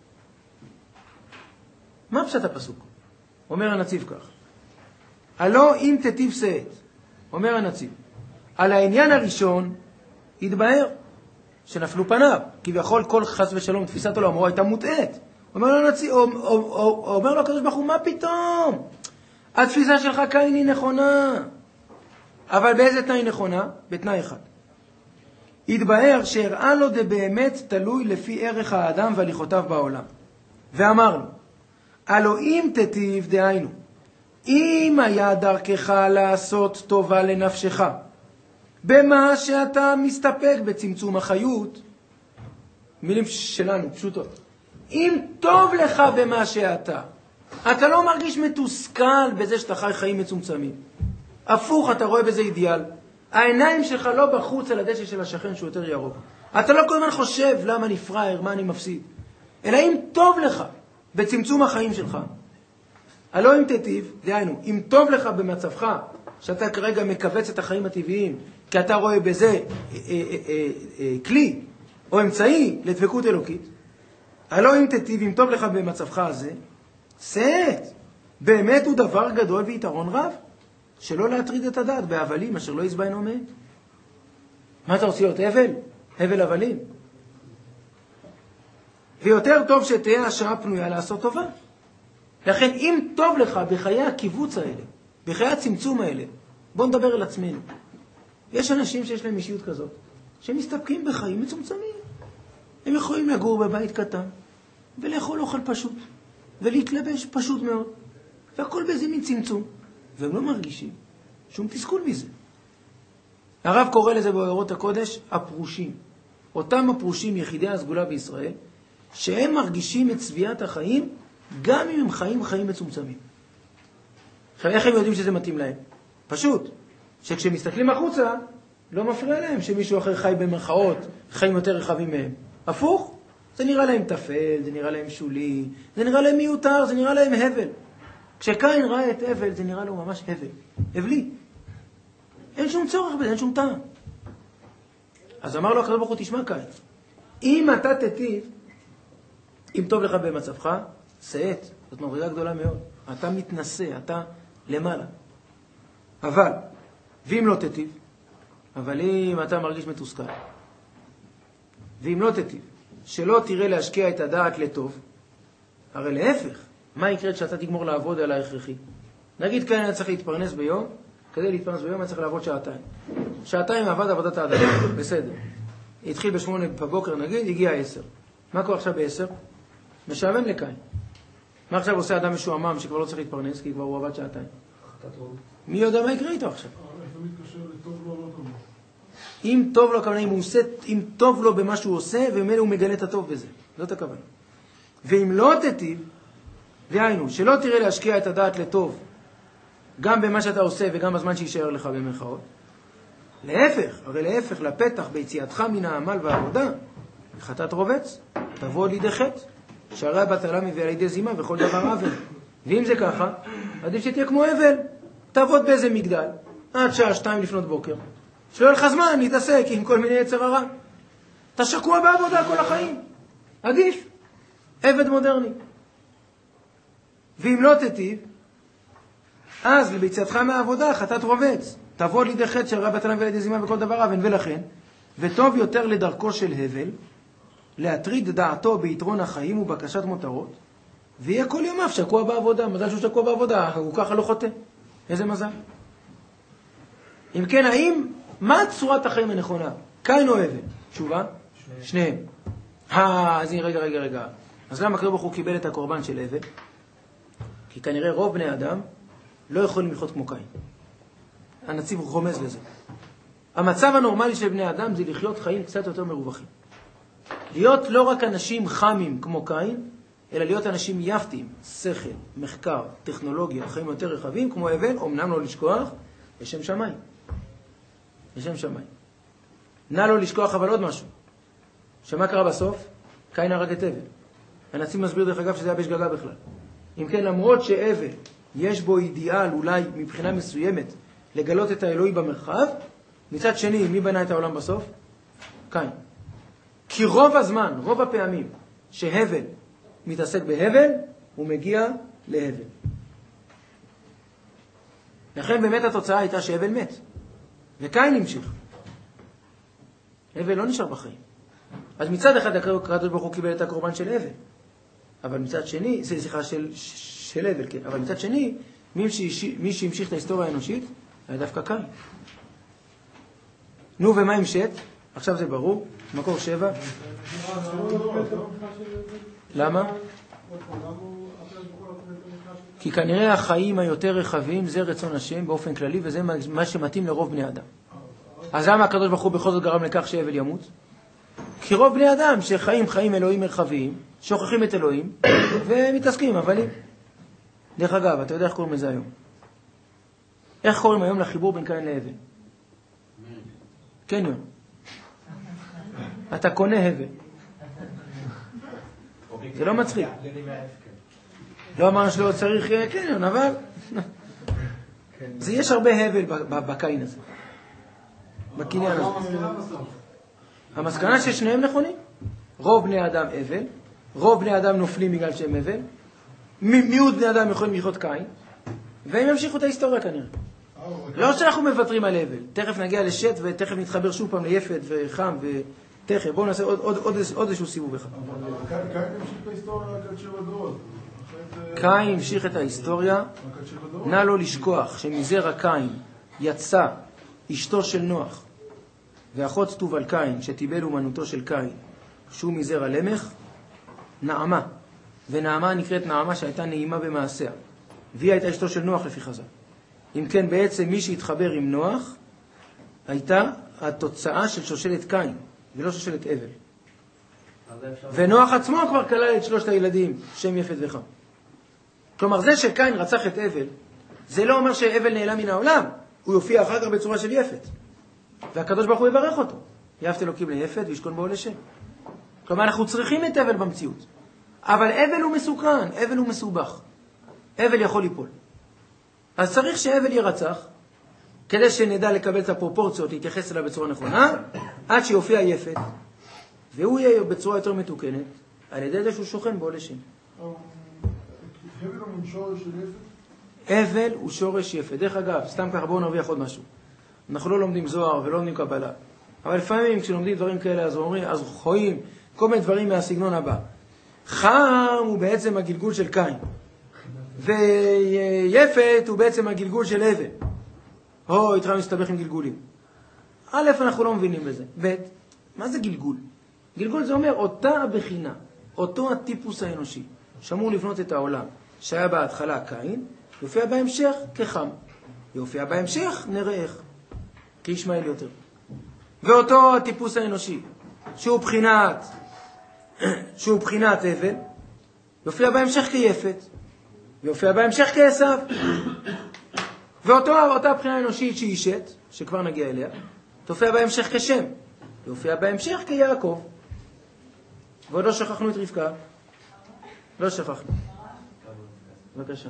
מה פשט הפסוק? אומר הנציב כך. הלא אם תטיב שאת, אומר הנציב. על העניין הראשון התבהר שנפלו פניו, כביכול כל חס ושלום תפיסת עולמו הייתה מוטעת. אומר לו הקדוש ברוך הוא, מה פתאום? התפיסה שלך קין היא נכונה. אבל באיזה תנאי נכונה? בתנאי אחד. התבהר שהראה לו זה באמת תלוי לפי ערך האדם והליכותיו בעולם. ואמר לו, הלא אם תטיב דהיינו, אם היה דרכך לעשות טובה לנפשך, במה שאתה מסתפק בצמצום החיות, מילים שלנו, פשוטות. אם טוב לך במה אתה לא מרגיש מתוסכל בזה שאתה חי חיים מצומצמים. הפוך, אתה רואה בזה אידיאל. העיניים שלך לא בחוץ על הדשא של השכן שהוא יותר ירוק. אתה לא כל הזמן חושב למה אני פראייר, מה אני מפסיד. אלא אם טוב לך בצמצום החיים שלך. הלא אם תטיב, דהיינו, אם טוב לך במצבך, שאתה כרגע מקבץ את החיים הטבעיים, כי אתה רואה בזה כלי או אמצעי לדבקות אלוקית, הלא אם תטיב, אם טוב לך במצבך הזה, שאת, באמת הוא דבר גדול ויתרון רב, שלא להטריד את הדעת בהבלים אשר לא יסבע אינו מת. מה אתה רוצה להיות הבל? הבל הבלים. ויותר טוב שתהיה השעה פנויה לעשות טובה. לכן אם טוב לך בחיי הקיבוץ האלה, בחיי הצמצום האלה, בוא נדבר על עצמנו. יש אנשים שיש להם אישיות כזאת, שמסתפקים בחיים מצומצמים. הם יכולים לגור בבית קטן, ולאכול אוכל פשוט, ולהתלבש פשוט מאוד, והכל באיזה מין צמצום. והם לא מרגישים שום תסכול מזה. הרב קורא לזה באורות הקודש הפרושים. אותם הפרושים יחידי הסגולה בישראל, שהם מרגישים את צביעת החיים, גם אם הם חיים מצומצמים. עכשיו, איך הם יודעים שזה מתאים להם? פשוט. שכשמסתכלים החוצה, לא מפריע להם שמישהו אחר חי במרכאות, חיים יותר רחבים מהם. הפוך, זה נראה להם תפל, זה נראה להם שולי, זה נראה להם מיותר, זה נראה להם הבל. כשקין ראה את הבל, זה נראה לו ממש הבל. הבלי. אין שום צורך בזה, אין שום טעם. אז אמר לו הקדוש ברוך הוא, תשמע קין, אם אתה תטיב, אם טוב לך במצבך, שאת, זאת מדרגה גדולה מאוד. אתה מתנשא, אתה למעלה. אבל, ואם לא תטיב, אבל אם אתה מרגיש מתוסכל, ואם לא תטיב, שלא תראה להשקיע את הדעת לטוב, הרי להפך, מה יקרה כשאתה תגמור לעבוד על ההכרחי? נגיד כאן אני צריך להתפרנס ביום, כדי להתפרנס ביום אני צריך לעבוד שעתיים. שעתיים עבד עבודת האדם, בסדר. התחיל ב8 בבוקר נגיד, הגיע 10. מה קורה עכשיו ב10? משעמם לקין. מה עכשיו עושה אדם משועמם שכבר לא צריך להתפרנס, כי כבר הוא עבד שעתיים? מי יודע מה יקרה איתו עכשיו? זה מתקשר לטוב לו או לא טוב לו. אם טוב לו, הכוונה, אם טוב לו במה שהוא עושה, ומילא הוא מגלה את הטוב בזה. זאת הכוונה. ואם לא תטיב, דהיינו, שלא תראה להשקיע את הדעת לטוב, גם במה שאתה עושה וגם בזמן שישאר לך במרכאות. להפך, הרי להפך, לפתח ביציאתך מן העמל והעבודה, חטאת רובץ, תבוא לידי חטא, שהרי הבטלה מביאה לידי זימה וכל דבר אבל. ואם זה ככה, עדיף שתהיה כמו אבל, תעבוד באיזה מגדל, עד שעה 2 לפנות בוקר, שלא יהיה לך זמן להתעסק עם כל מיני יצר הרע. אתה שקוע בעבודה כל החיים. עדיף, עבד מודרני. ואם לא תטיב, אז ביציאתך מהעבודה חטאת רובץ, תבוא לידי חטא שהרי הבטלה מביאה לידי זימה וכל דבר אבל. ולכן, וטוב יותר לדרכו של הבל, להטריד דעתו ביתרון החיים ובקשת מותרות, ויהיה כל יומיו שקוע בעבודה. מזל שהוא שקוע בעבודה, הוא ככה לא חוטא. איזה מזל. אם כן, מה צורת החיים הנכונה? קין או הבל? תשובה? שניהם. אז רגע. אז למה הקדוש ברוך הוא קיבל את הקורבן של הבל? כי כנראה רוב בני אדם לא יכולים לחיות כמו קין. הנציב רומז לזה. המצב הנורמלי של בני אדם זה לחיות חיים קצת יותר מרווחים. להיות לא רק אנשים חמים כמו קין, אלא להיות אנשים יפתיים, שכל, מחקר, טכנולוגיה, חיים יותר רחבים כמו הבל, אמנם לא לשכוח, לשם שמיים. לשם שמיים. נא לא לשכוח אבל עוד משהו. שמה קרה בסוף? קין הרג את הבל. הנציב מסביר דרך אגב שזה היה בשגגה בכלל. אם כן, למרות שהבל יש בו אידיאל אולי מבחינה מסוימת לגלות את האלוהי במרחב, מצד שני, מי בנה את העולם בסוף? קין. כי רוב הזמן, רוב הפעמים שהבל מתעסק בהבל, הוא מגיע להבל. לכן באמת התוצאה הייתה שהבל מת. וקין המשיך. הבל לא נשאר בחיים. אז מצד אחד הקדוש ברוך הוא קיבל את הקורבן של הבל. אבל מצד שני, סליחה, של הבל, כן. אבל מצד שני, מי שהמשיך את ההיסטוריה האנושית, היה דווקא קין. נו, ומה עם שת? עכשיו זה ברור. מקור 7. למה? כי כנראה החיים היותר רחבים זה רצון השם באופן כללי, וזה מה שמתאים לרוב בני אדם. אז למה הקדוש ברוך הוא בכל זאת גרם לכך שהבל ימות? כי רוב בני אדם שחיים חיים אלוהים מרחביים, שוכחים את אלוהים, ומתעסקים, אבל דרך אגב, אתה יודע איך קוראים לזה היום? איך קוראים היום לחיבור בין קין להבל? קניון. אתה קונה הבל. זה לא מצחיק. לא אמרנו שלא צריך קניון, אבל יש הרבה הבל בקין הזה. בקניין הזה. המסקנה ששניהם נכונים. רוב בני אדם הבל, רוב בני אדם נופלים בגלל שהם הבל, מיעוט בני אדם יכולים לחיות קין, והם ימשיכו את ההיסטוריה כנראה. לא שאנחנו מוותרים על הבל, תכף נגיע לשת ותכף נתחבר שוב פעם ליפת וחם ותכף, בואו נעשה עוד איזשהו סיבוב אחד. אבל קין המשיך את ההיסטוריה רק עד 7 דורות. קין המשיך את ההיסטוריה, נא לא לשכוח שמזרע קין יצא אשתו של נוח ואחות תובל קין שטיבל אומנותו של קין, שהוא מזרע למך, נעמה. ונעמה נקראת נעמה שהייתה נעימה במעשיה, והיא הייתה אשתו של נוח לפי חז"ל. אם כן, בעצם מי שהתחבר עם נוח הייתה התוצאה של שושלת קין ולא שושלת הבל. ונוח עצמו כבר כלל את 3 הילדים, שם יפת וחם. כלומר, זה שקין רצח את הבל, זה לא אומר שהבל נעלם מן העולם, הוא יופיע אחר כך בצורה של יפת. והקדוש ברוך הוא יברך אותו. יפת אלוקים ליפת וישכון בו לשם. כלומר, אנחנו צריכים את אבל במציאות. אבל אבל הוא מסוכן, אבל הוא מסובך. אבל יכול ליפול. אז צריך שהבל ירצח, כדי שנדע לקבל את הפרופורציות, להתייחס אליו בצורה נכונה, עד שיופיע יפת, והוא יהיה בצורה יותר מתוקנת, על ידי זה שהוא שוכן בו לשם. הבל הוא מן שורש של יפת? אבל הוא שורש יפת. דרך אגב, סתם ככה בואו נרוויח עוד משהו. אנחנו לא לומדים זוהר ולא לומדים קבלה. אבל לפעמים כשלומדים דברים כאלה, אז רואים כל מיני דברים מהסגנון הבא. חם הוא בעצם הגלגול של קין. ויפת הוא בעצם הגלגול של הבל. התחלנו להסתבך עם גלגולים. א', אנחנו לא מבינים בזה. ב', מה זה גלגול? גלגול זה אומר אותה הבחינה, אותו הטיפוס האנושי, שאמור לבנות את העולם, שהיה בהתחלה קין, יופיע בהמשך כחם. יופיע בהמשך נראה איך. כישמעאל יותר. ואותו הטיפוס האנושי, שהוא בחינת הבל, יופיע בהמשך כיפת. יופיע בהמשך כעשיו. ואותה הבחינה האנושית שהיא שת, שכבר נגיע אליה, תופיע בהמשך כשם. יופיע בהמשך כיעקב. ועוד לא שכחנו את רבקה. לא שכחנו. בבקשה.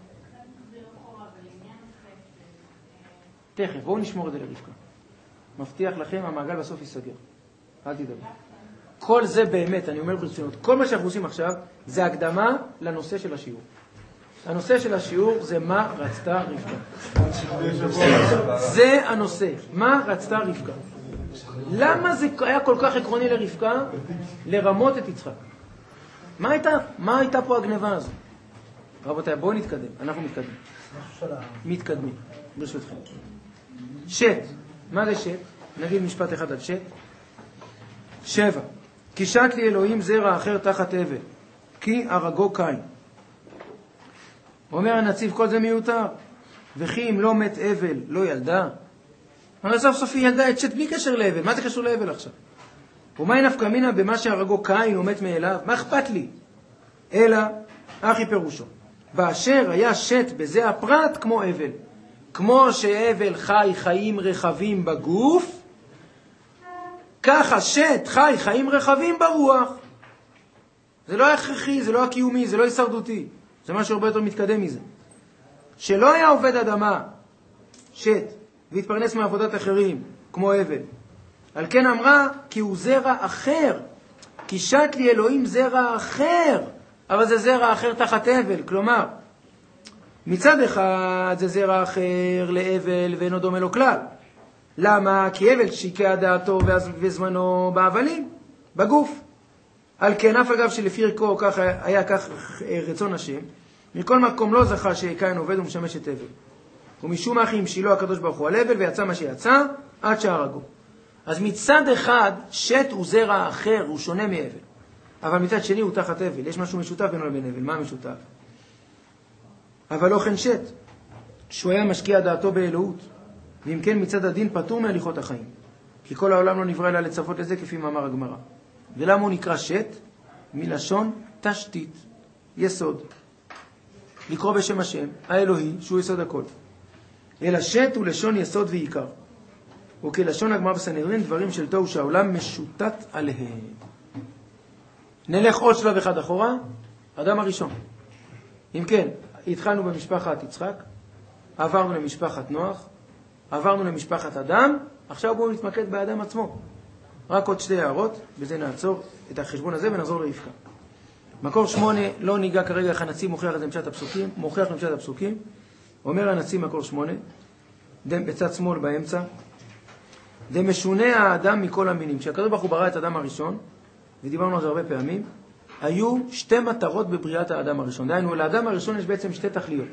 תכף, בואו נשמור את זה לרבקה. מבטיח לכם, המעגל בסוף ייסגר. אל תדבר. כל זה באמת, אני אומר ברצינות, כל מה שאנחנו עושים עכשיו, זה הקדמה לנושא של השיעור. הנושא של השיעור זה מה רצתה רבקה. זה הנושא, מה רצתה רבקה. למה זה היה כל כך עקרוני לרבקה לרמות את יצחק? מה הייתה פה הגניבה הזו? רבותיי, בואו נתקדם, אנחנו מתקדמים, ברשותכם. שת, מה זה שת? נגיד משפט אחד על שת. 7. כי שת לי אלוהים זרע אחר תחת הבל, כי הרגו קין. אומר הנציב, כל זה מיותר. וכי אם לא מת הבל, לא ילדה. אבל סוף סוף היא ילדה את שת בלי קשר להבל. מה זה קשור להבל עכשיו? ומה נפקא מינה במה שהרגו קין או מת מאליו? מה אכפת לי? אלא, אחי פירושו. באשר היה שת בזה הפרט כמו הבל. כמו שהבל חי חיים רחבים בגוף, ככה שת חי חיים רחבים ברוח. זה לא הכרחי, זה לא הקיומי, זה לא הישרדותי. זה משהו הרבה יותר מתקדם מזה. שלא היה עובד אדמה, שת, והתפרנס מעבודת אחרים, כמו הבל. על כן אמרה, כי הוא זרע אחר. כי שת לי אלוהים זרע אחר. אבל זה זרע אחר תחת הבל. כלומר, מצד אחד זה זרע אחר להבל ואינו דומה לו כלל. למה? כי הבל שיקע דעתו וזמנו בהבלים, בגוף. על כן אף אגב שלפי ערכו היה כך רצון השם, מכל מקום לא זכה שקין עובד ומשמש את הבל. ומשום אחי המשילו הקדוש ברוך הוא על הבל ויצא מה שיצא עד שהרגו. אז מצד אחד שת הוא זרע אחר, הוא שונה מהבל. אבל מצד שני הוא תחת הבל. יש משהו משותף בינו לבין הבל. מה משותף? אבל לא כן שת, שהוא היה משקיע דעתו באלוהות, ואם כן מצד הדין פטור מהליכות החיים. כי כל העולם לא נברא אלא לצפות לזה כפי מאמר הגמרא. ולמה הוא נקרא שת? מלשון תשתית, יסוד. לקרוא בשם השם, האלוהי, שהוא יסוד הכל. אלא שת הוא לשון יסוד ועיקר. וכלשון הגמרא בסנהדרין, דברים של תוהו שהעולם משותת עליהם. נלך עוד שלב אחד אחורה, אדם הראשון. אם כן, התחלנו במשפחת יצחק, עברנו למשפחת נוח, עברנו למשפחת אדם, עכשיו בואו נתמקד באדם עצמו. רק עוד 2 הערות, בזה נעצור את החשבון הזה ונחזור לרבקה. מקור 8, לא ניגע כרגע איך הנציב מוכיח את המשת הפסוקים, מוכיח את המשת הפסוקים, אומר הנציב מקור 8, בצד שמאל באמצע, משונה האדם מכל המינים. כשהקדוש ברוך הוא ברא את האדם הראשון, ודיברנו על זה הרבה פעמים, היו 2 מטרות בבריאת האדם הראשון. דהיינו, לאדם הראשון יש בעצם 2 תכליות.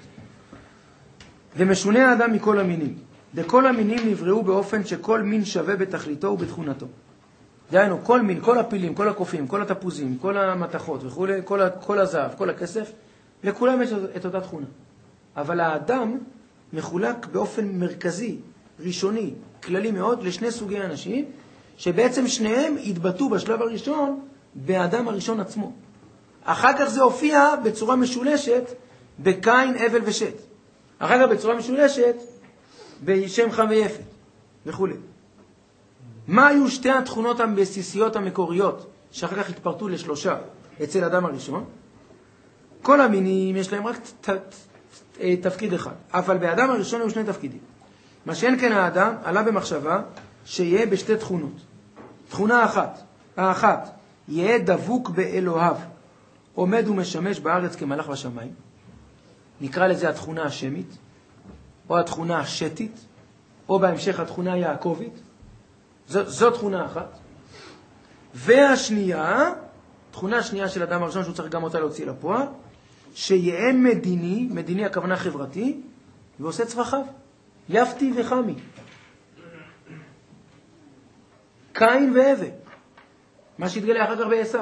ומשונה האדם מכל המינים. כל המינים נבראו באופן שכל מין שווה בתכליתו ובתכונתו. דהיינו, כל מין, כל הפילים, כל הקופים, כל התפוזים, כל המתכות וכו', כל הזהב, כל הכסף, לכולם יש את אותה תכונה. אבל האדם מחולק באופן מרכזי, ראשוני, כללי מאוד, ל2 סוגי אנשים, שבעצם שניהם התבטאו בשלב הראשון באדם הראשון עצמו. אחר כך זה הופיע בצורה משולשת בקין, הבל ושת. אחר כך בצורה משולשת בשם חם ויפת וכו'. מה היו שתי התכונות הבסיסיות המקוריות שאחר כך התפרטו לשלושה אצל אדם הראשון? כל המינים יש להם רק תפקיד אחד, אבל באדם הראשון היו שני תפקידים. מה שאין כן האדם עלה במחשבה שיהיה בשתי תכונות. תכונה אחת, האחת, יהיה דבוק באלוהיו, עומד ומשמש בארץ כמלאך בשמיים. נקרא לזה התכונה השמית, או התכונה השתית, או בהמשך התכונה היעקבית. זו תכונה אחת. והשנייה, תכונה שנייה של אדם הראשון שהוא צריך גם אותה להוציא לפועל, שיהיה מדיני, מדיני הכוונה חברתי, ועושה צרכיו. יפתי וחמי. קין והבל. מה שהתגלה אחר כך בעשיו.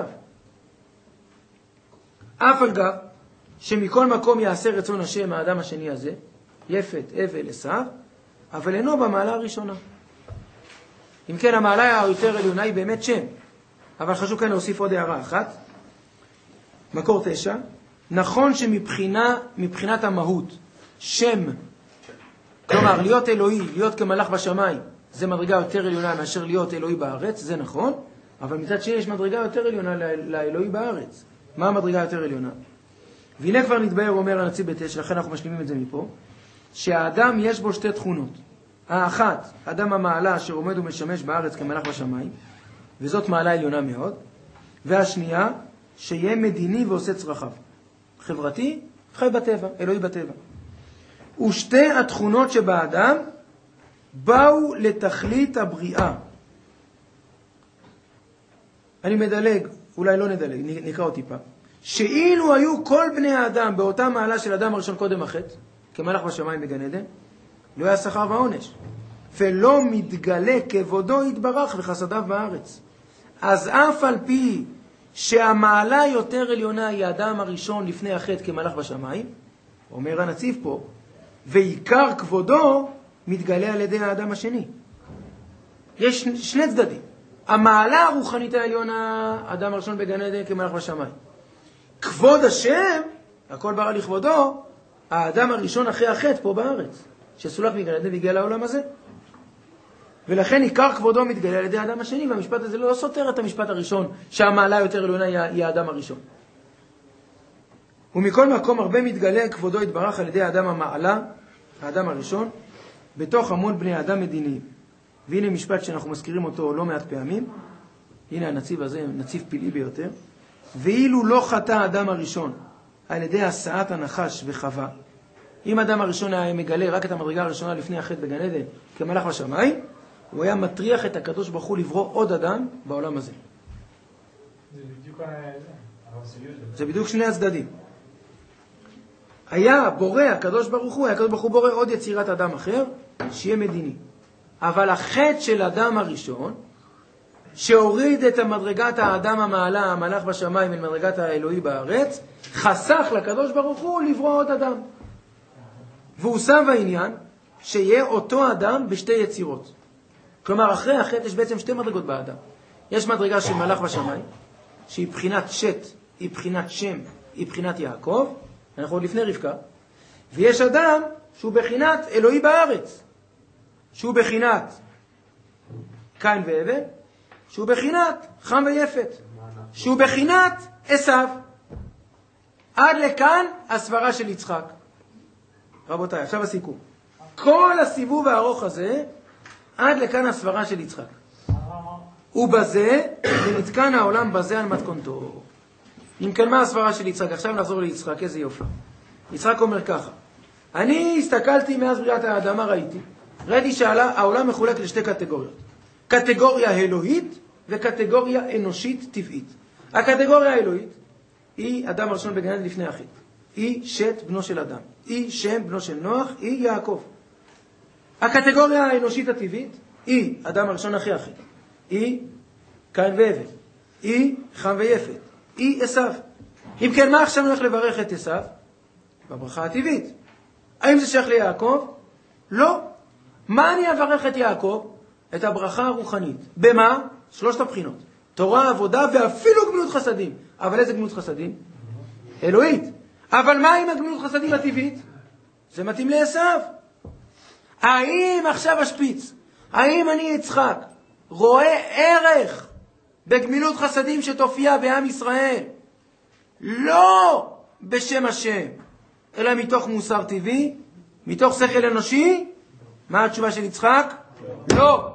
אף על גב שמכל מקום יעשה רצון השם האדם השני הזה, יפת, הבל, עשיו, אבל אינו במעלה הראשונה. אם כן, המעלה היותר עליונה היא באמת שם. אבל חשוב כאן להוסיף עוד הערה אחת. מקור 9. נכון שמבחינת המהות, שם, כלומר, להיות אלוהי, להיות כמלאך בשמיים, זה מדרגה יותר עליונה מאשר להיות אלוהי בארץ, זה נכון, אבל מצד שני יש מדרגה יותר עליונה לאלוהי בארץ. מה המדרגה יותר עליונה? והנה כבר נתבהר, אומר הנציב ב9, לכן אנחנו משלימים את זה מפה, שהאדם יש בו שתי תכונות. האחת, אדם המעלה אשר עומד ומשמש בארץ כמלאך בשמיים, וזאת מעלה עליונה מאוד. והשנייה, שיהיה מדיני ועושה צרכיו. חברתי, חי בטבע, אלוהי בטבע. ושתי התכונות שבאדם באו לתכלית הבריאה. אני מדלג, אולי לא נדלג, נקרא עוד טיפה. שאילו היו כל בני האדם באותה מעלה של אדם הראשון קודם החטא, כמלאך בשמיים בגן עדן, לא היה שכר ועונש, ולא מתגלה כבודו יתברך וחסדיו בארץ. אז אף על פי שהמעלה יותר עליונה היא האדם הראשון לפני החטא כמלאך בשמיים, אומר הנציב פה, ועיקר כבודו מתגלה על ידי האדם השני. יש שני צדדים. המעלה הרוחנית העליונה, האדם הראשון בגן עדן כמלאך בשמיים. כבוד השם, הכל ברא לכבודו, האדם הראשון אחרי החטא פה בארץ, שסולק מגן עדן והגיע לעולם הזה. ולכן עיקר כבודו מתגלה על ידי האדם השני, והמשפט הזה לא סותר את המשפט הראשון, שהמעלה יותר עליונה היא האדם הראשון. ומכל מקום הרבה מתגלה כבודו יתברך על ידי האדם המעלה, האדם הראשון, בתוך המון בני האדם מדיניים. והנה משפט שאנחנו מזכירים אותו לא מעט פעמים. הנה הנציב הזה, נציב פלאי ביותר. ואילו לא חטא האדם הראשון על ידי הסעת הנחש וחווה, אם האדם הראשון היה מגלה רק את המדרגה הראשונה לפני החטא בגן עדן כמלאך בשמיים, הוא היה מטריח את הקדוש ברוך הוא לברוא עוד אדם בעולם הזה. זה בדיוק שני הצדדים. היה בורא הקדוש ברוך הוא, הקדוש ברוך הוא בורא עוד יצירת אדם אחר, שיהיה מדיני. אבל החטא של אדם הראשון, שהוריד את המדרגת האדם המעלה, המלאך בשמיים, אל מדרגת האלוהי בארץ, חסך לקדוש ברוך הוא לברוא עוד אדם. והוא שם בעניין שיהיה אותו אדם בשתי יצירות. כלומר, אחרי החטא יש בעצם שתי מדרגות באדם. יש מדרגה של מלאך בשמיים, שהיא בחינת שת, היא בחינת שם, היא בחינת יעקב, אנחנו עוד לפני רבקה, ויש אדם שהוא בחינת אלוהי בארץ, שהוא בחינת קין והבל, שהוא בחינת חם ויפת, שהוא בחינת עשיו. עד לכאן הסברה של יצחק. רבותיי, עכשיו הסיכום. כל הסיבוב הארוך הזה, עד לכאן הסברה של יצחק. ובזה, ונתקן העולם בזה על מתכונתו. אם כן, מה הסברה של יצחק? עכשיו נחזור ליצחק, איזה יופי. יצחק אומר ככה, אני הסתכלתי מאז בריאת האדמה, ראיתי שהעולם מחולק לשתי קטגוריות. קטגוריה אלוהית וקטגוריה אנושית טבעית. הקטגוריה האלוהית היא אדם הראשון בגן עדן לפני החטא. היא שת בנו של אדם. היא שם בנו של נוח. היא יעקב. הקטגוריה האנושית הטבעית היא אדם הראשון אחרי החטא. היא קין והבל. היא חם ויפת. היא עשיו. אם כן, מה עכשיו נלך לברך את עשיו? בברכה הטבעית. האם זה שייך ליעקב? לא. מה אני אברך את יעקב? את הברכה הרוחנית. במה? שלושת הבחינות. תורה, עבודה ואפילו גמילות חסדים. אבל איזה גמילות חסדים? אלוהית. אבל מה עם הגמילות חסדים הטבעית? זה מתאים לעשיו. האם עכשיו השפיץ, האם אני יצחק רואה ערך בגמילות חסדים שתופיע בעם ישראל, לא בשם השם, אלא מתוך מוסר טבעי, מתוך שכל אנושי? מה התשובה של יצחק? לא.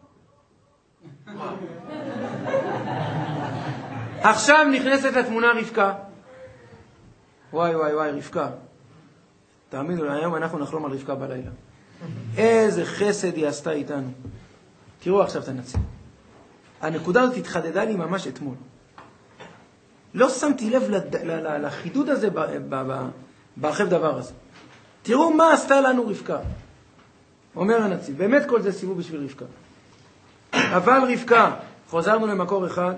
עכשיו נכנסת לתמונה רבקה. וואי וואי וואי, רבקה. תאמינו לי, היום אנחנו נחלום על רבקה בלילה. איזה חסד היא עשתה איתנו. תראו עכשיו את הנציב. הנקודה הזאת התחדדה לי ממש אתמול. לא שמתי לב לחידוד הזה ברחב דבר הזה. תראו מה עשתה לנו רבקה. אומר הנציב, באמת כל זה סיבוב בשביל רבקה. אבל רבקה, חוזרנו למקור אחד,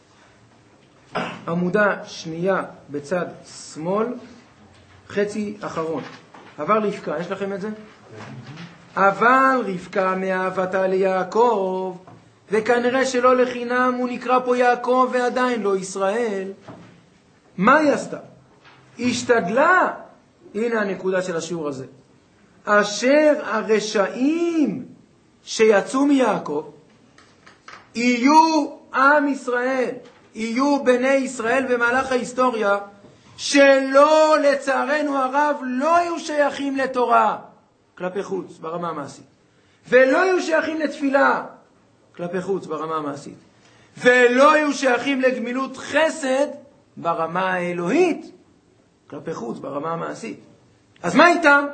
עמודה שנייה בצד שמאל, חצי אחרון. אבל רבקה, יש לכם את זה? אבל רבקה מאהבתה ליעקב, וכנראה שלא לחינם הוא נקרא פה יעקב ועדיין לא ישראל. מה היא עשתה? השתדלה, הנה הנקודה של השיעור הזה, אשר הרשעים שיצאו מיעקב יהיו עם ישראל, יהיו בני ישראל במהלך ההיסטוריה, שלא לצערנו הרב לא יהיו שייכים לתורה כלפי חוץ ברמה המעשית, ולא יהיו שייכים לתפילה כלפי חוץ ברמה המעשית, ולא יהיו שייכים לגמילות חסד ברמה האלוהית כלפי חוץ ברמה המעשית. אז מה איתם?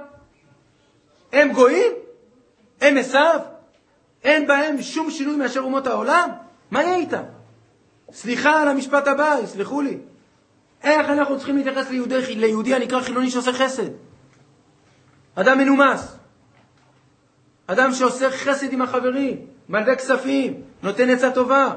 הם גויים? הם עשיו? אין בהם שום שינוי מאשר אומות העולם? מה יהיה איתם? סליחה על המשפט הבא, יסלחו לי. איך אנחנו צריכים להתייחס ליהודי הנקרא חילוני שעושה חסד? אדם מנומס. אדם שעושה חסד עם החברים, מלווה כספים, נותן עצה טובה.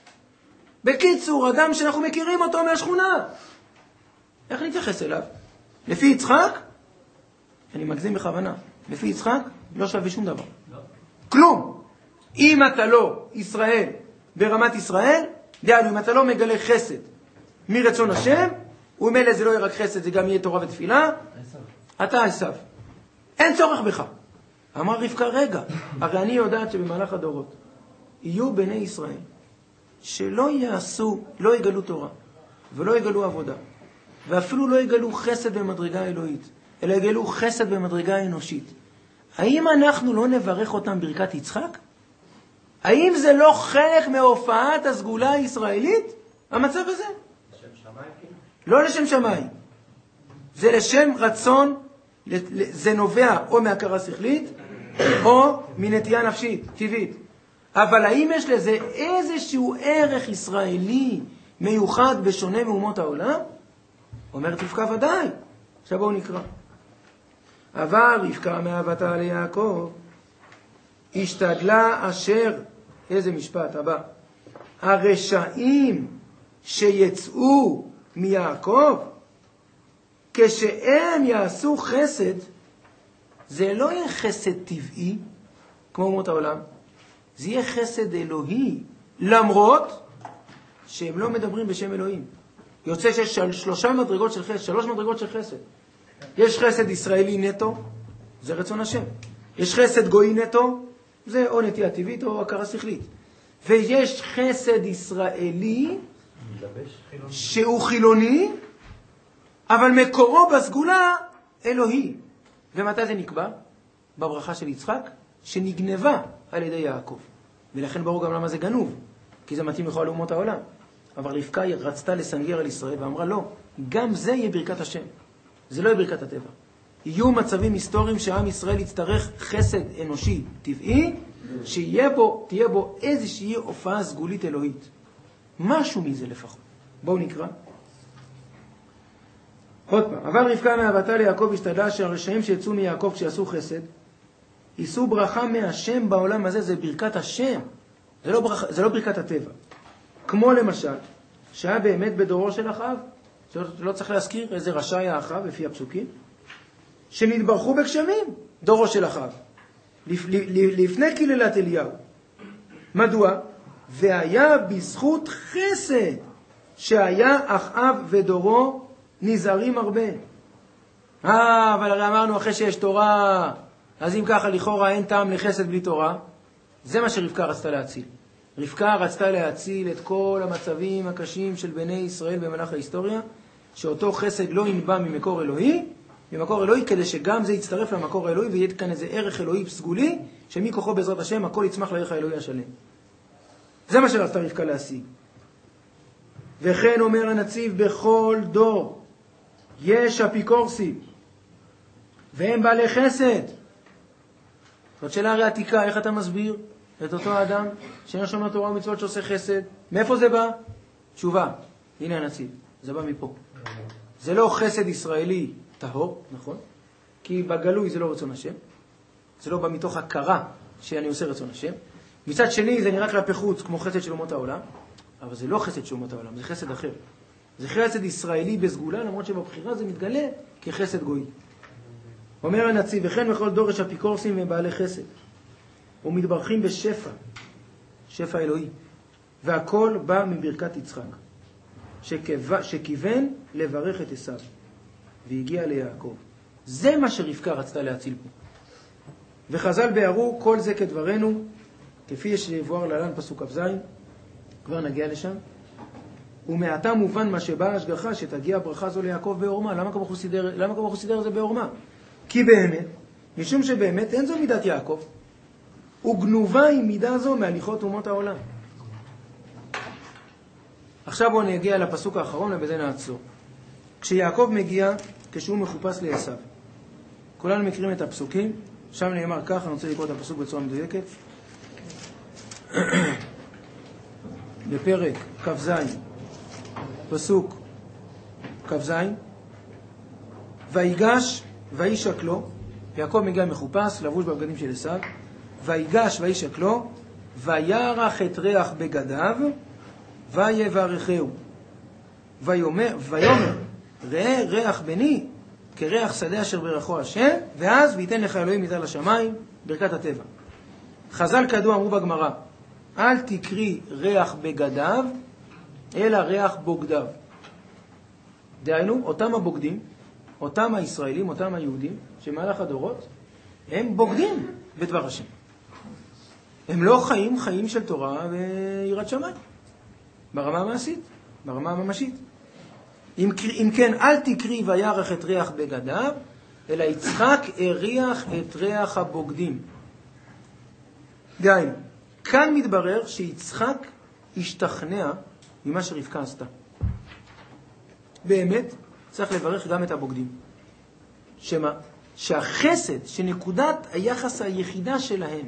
בקיצור, אדם שאנחנו מכירים אותו מהשכונה. איך נתייחס אליו? לפי יצחק? אני מגזים בכוונה. לפי יצחק לא שווה שום דבר. לא. כלום. אם אתה לא ישראל ברמת ישראל, דהיינו, אם אתה לא מגלה חסד מרצון השם, ומילא זה לא יהיה רק חסד, זה גם יהיה תורה ותפילה, אתה עשיו. אין צורך בך. אמר רבקה, רגע, הרי אני יודעת שבמהלך הדורות יהיו בני ישראל שלא יעשו, לא יגלו תורה ולא יגלו עבודה, ואפילו לא יגלו חסד במדרגה אלוהית, אלא יגלו חסד במדרגה אנושית. האם אנחנו לא נברך אותם ברכת יצחק? האם זה לא חלק מהופעת הסגולה הישראלית? המצב הזה? לשם שמיים? לא לשם שמיים. זה לשם רצון, זה נובע או מהכרה שכלית, או מנטייה נפשית, טבעית. אבל האם יש לזה איזשהו ערך ישראלי מיוחד בשונה מאומות העולם? אומרת רבקה ודאי. עכשיו בואו נקרא. אבל רבקה מאהבתה ליעקב, השתדלה אשר, איזה משפט הבא, הרשעים שיצאו מיעקב, כשהם יעשו חסד, זה לא יהיה חסד טבעי, כמו אומות העולם, זה יהיה חסד אלוהי, למרות שהם לא מדברים בשם אלוהים. יוצא שיש שלוש מדרגות של חסד. יש חסד ישראלי נטו, זה רצון השם. יש חסד גוי נטו, זה או נטייה טבעית או הכרה שכלית. ויש חסד ישראלי, שהוא חילוני, אבל מקורו בסגולה אלוהי. ומתי זה נקבע? בברכה של יצחק, שנגנבה על ידי יעקב. ולכן ברור גם למה זה גנוב, כי זה מתאים לכל אומות העולם. אבל רבקה רצתה לסנגר על ישראל ואמרה לא, גם זה יהיה ברכת השם. זה לא יהיה ברכת הטבע. יהיו מצבים היסטוריים שעם ישראל יצטרך חסד אנושי טבעי, תהיה בו איזושהי הופעה סגולית אלוהית. משהו מזה לפחות. בואו נקרא. עוד פעם. אבל רבקה מאהבתה ליעקב השתדלה שהרשעים שיצאו מיעקב כשיעשו חסד, יישאו ברכה מהשם בעולם הזה, זה ברכת השם. זה לא ברכת הטבע. כמו למשל, שהיה באמת בדורו של אחאב, לא צריך להזכיר איזה רשע היה אחאב לפי הפסוקים, שנתברכו בגשמים, דורו של אחאב, לפני קללת אליהו. מדוע? והיה בזכות חסד שהיה אחאב ודורו נזהרים הרבה. אבל הרי אמרנו אחרי שיש תורה, אז אם ככה, לכאורה אין טעם לחסד בלי תורה, זה מה שרבקה רצתה להציל. רבקה רצתה להציל את כל המצבים הקשים של בני ישראל במהלך ההיסטוריה, שאותו חסד לא ינבע ממקור אלוהי, כדי שגם זה יצטרף למקור האלוהי, ויהיה כאן איזה ערך אלוהי סגולי, שמכוחו בעזרת השם הכל יצמח לערך האלוהי השלם. זה מה שרצתה רבקה להשיג. וכן אומר הנציב, בכל דור יש אפיקורסים, והם בעלי חסד. זאת שאלה הרי עתיקה, איך אתה מסביר את אותו אדם שאין שומר תורה ומצוות שעושה חסד? מאיפה זה בא? תשובה, הנה הנציב, זה בא מפה. זה לא חסד ישראלי טהור, נכון? כי בגלוי זה לא רצון השם. זה לא בא מתוך הכרה שאני עושה רצון השם. מצד שני זה נראה כלפי חוץ כמו חסד של אומות העולם, אבל זה לא חסד של אומות העולם, זה חסד אחר. זה חסד ישראלי בסגולה, למרות שבבחירה זה מתגלה כחסד גוי. אומר הנציב, וכן בכל דור יש אפיקורסים ובעלי חסד, ומתברכים בשפע, שפע אלוהי, והכל בא מברכת יצחק, שכיוון לברך את עשיו, והגיע ליעקב. זה מה שרבקה רצתה להציל פה. וחז"ל ביארו כל זה כדברנו, כפי שיבואר להלן פסוק כ"ז, כבר נגיע לשם. ומעתה מובן מה שבאה השגחה שתגיע ברכה זו ליעקב בעורמה. למה כמו הוא סידר את זה בעורמה? כי באמת, משום שבאמת אין זו מידת יעקב, וגנובה היא מידה זו מהליכות אומות העולם. עכשיו בואו נגיע לפסוק האחרון ובזה נעצור. כשיעקב מגיע, כשהוא מחופש לעשיו. כולנו מכירים את הפסוקים, שם נאמר כך, אני רוצה לקרוא את הפסוק בצורה מדויקת. בפרק כ"ז, פסוק כ"ז, ויגש וישק לו, יעקב מגיע מחופש, לבוש בבגדים של עשיו, ויגש וישק לו, וירח את ריח בגדיו, ויברכהו. ויאמר, ראה ריח בני, כריח שדה אשר ברכו השם, ואז ויתן לך אלוהים מתחת לשמיים, ברכת הטבע. חז"ל כידוע אמרו בגמרא, אל תקרי ריח בגדיו, אלא ריח בוגדיו. דהיינו, אותם הבוגדים, אותם הישראלים, אותם היהודים, שמהלך הדורות, הם בוגדים בדבר השם. הם לא חיים של תורה ויראת שמיים. ברמה המעשית, ברמה הממשית. אם כן, אל תקרי וירח את ריח בגדיו, אלא יצחק הריח את ריח הבוגדים. דהיינו, כאן מתברר שיצחק השתכנע ממה שרבקה עשתה. באמת צריך לברך גם את הבוגדים. שמה? שהחסד, שנקודת היחס היחידה שלהם,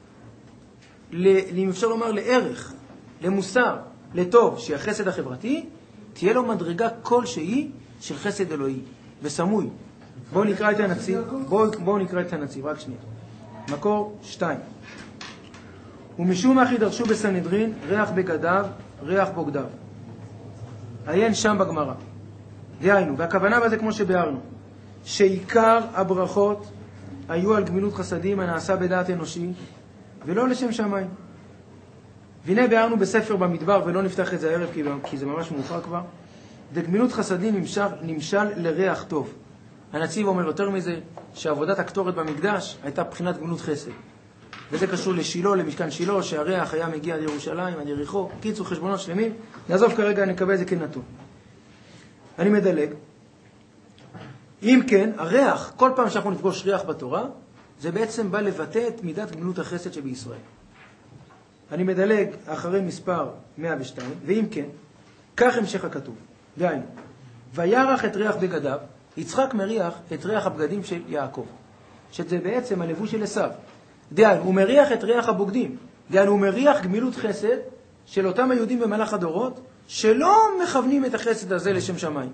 אם אפשר לומר לערך, למוסר, לטוב, שהיא החסד החברתי, תהיה לו מדרגה כלשהי של חסד אלוהי, וסמוי. בואו נקרא את הנציב, בואו נקרא את הנציב, רק שנייה. מקור 2. ומשום מה חידרשו בסנהדרין, ריח בגדיו, ריח בוגדיו. עיין שם בגמרא. דהיינו, והכוונה בזה כמו שביארנו, שעיקר הברכות היו על גמילות חסדים הנעשה בדעת אנושי, ולא לשם שמיים. והנה ביארנו בספר במדבר, ולא נפתח את זה הערב כי זה ממש מאוחר כבר, דגמילות חסדים נמשל לריח טוב. הנציב אומר יותר מזה, שעבודת הקטורת במקדש הייתה בחינת גמילות חסד. וזה קשור לשילה, למשכן שילה, שהריח היה מגיע עד ירושלים, עד יריחו, קיצור חשבונות שלמים. נעזוב כרגע, נקבל את זה כנתון. אני מדלג. אם כן, הריח, כל פעם שאנחנו נפגוש ריח בתורה, זה בעצם בא לבטא את מידת גמילות החסד שבישראל. אני מדלג אחרי מספר 102, ואם כן, כך המשך הכתוב. דהיינו, וירח את ריח בגדיו, יצחק מריח את ריח הבגדים של יעקב, שזה בעצם הלבוש של עשיו. דהיינו, הוא מריח את ריח הבוגדים. דהיינו, הוא מריח גמילות חסד של אותם היהודים במהלך הדורות, שלא מכוונים את החסד הזה לשם שמיים.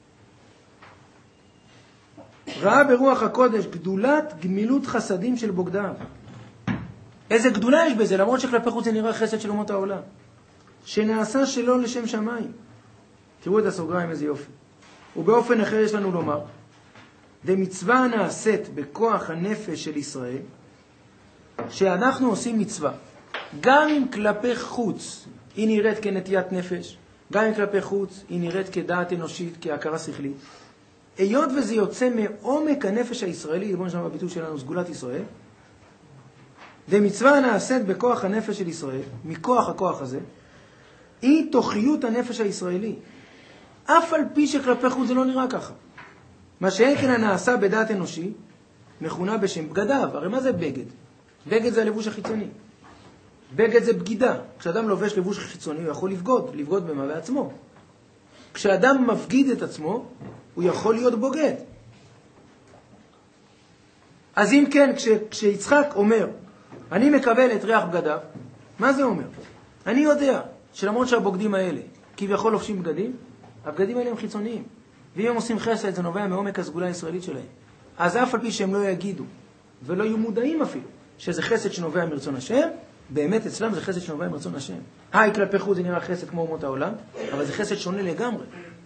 ראה ברוח הקודש גדולת גמילות חסדים של בוגדיו. איזה גדולה יש בזה, למרות שכלפי חוץ זה נראה חסד של אומות העולם. שנעשה שלא לשם שמיים. תראו את הסוגריים, איזה יופי. ובאופן אחר יש לנו לומר, דמצווה נעשית בכוח הנפש של ישראל, שאנחנו עושים מצווה, גם אם כלפי חוץ היא נראית כנטיית נפש, גם אם כלפי חוץ היא נראית כדעת אנושית, כהכרה שכלית, היות וזה יוצא מעומק הנפש הישראלי, בואו נשמע בביטוי שלנו, סגולת ישראל, ומצווה נעשית בכוח הנפש של ישראל, מכוח הכוח הזה, היא תוכיות הנפש הישראלי. אף על פי שכלפי חוץ זה לא נראה ככה. מה שאין כן הנעשה בדעת אנושי, מכונה בשם בגדיו. הרי מה זה בגד? בגד זה הלבוש החיצוני. בגד זה בגידה. כשאדם לובש לבוש חיצוני, הוא יכול לבגוד במה בעצמו. כשאדם מפגיד את עצמו, הוא יכול להיות בוגד. אז אם כן, כשיצחק אומר, אני מקבל את ריח בגדיו, מה זה אומר? אני יודע שלמרות שהבוגדים האלה כביכול לובשים בגדים, הבגדים האלה הם חיצוניים. ואם הם עושים חסד, זה נובע מעומק הסגולה הישראלית שלהם. אז אף על פי שהם לא יגידו, ולא יהיו מודעים אפילו, שזה חסד שנובע מרצון השם, באמת אצלם זה חסד שנובע מרצון השם. כלפי חוץ זה נראה חסד כמו אומות העולם, אבל זה חסד שונה לגמרי.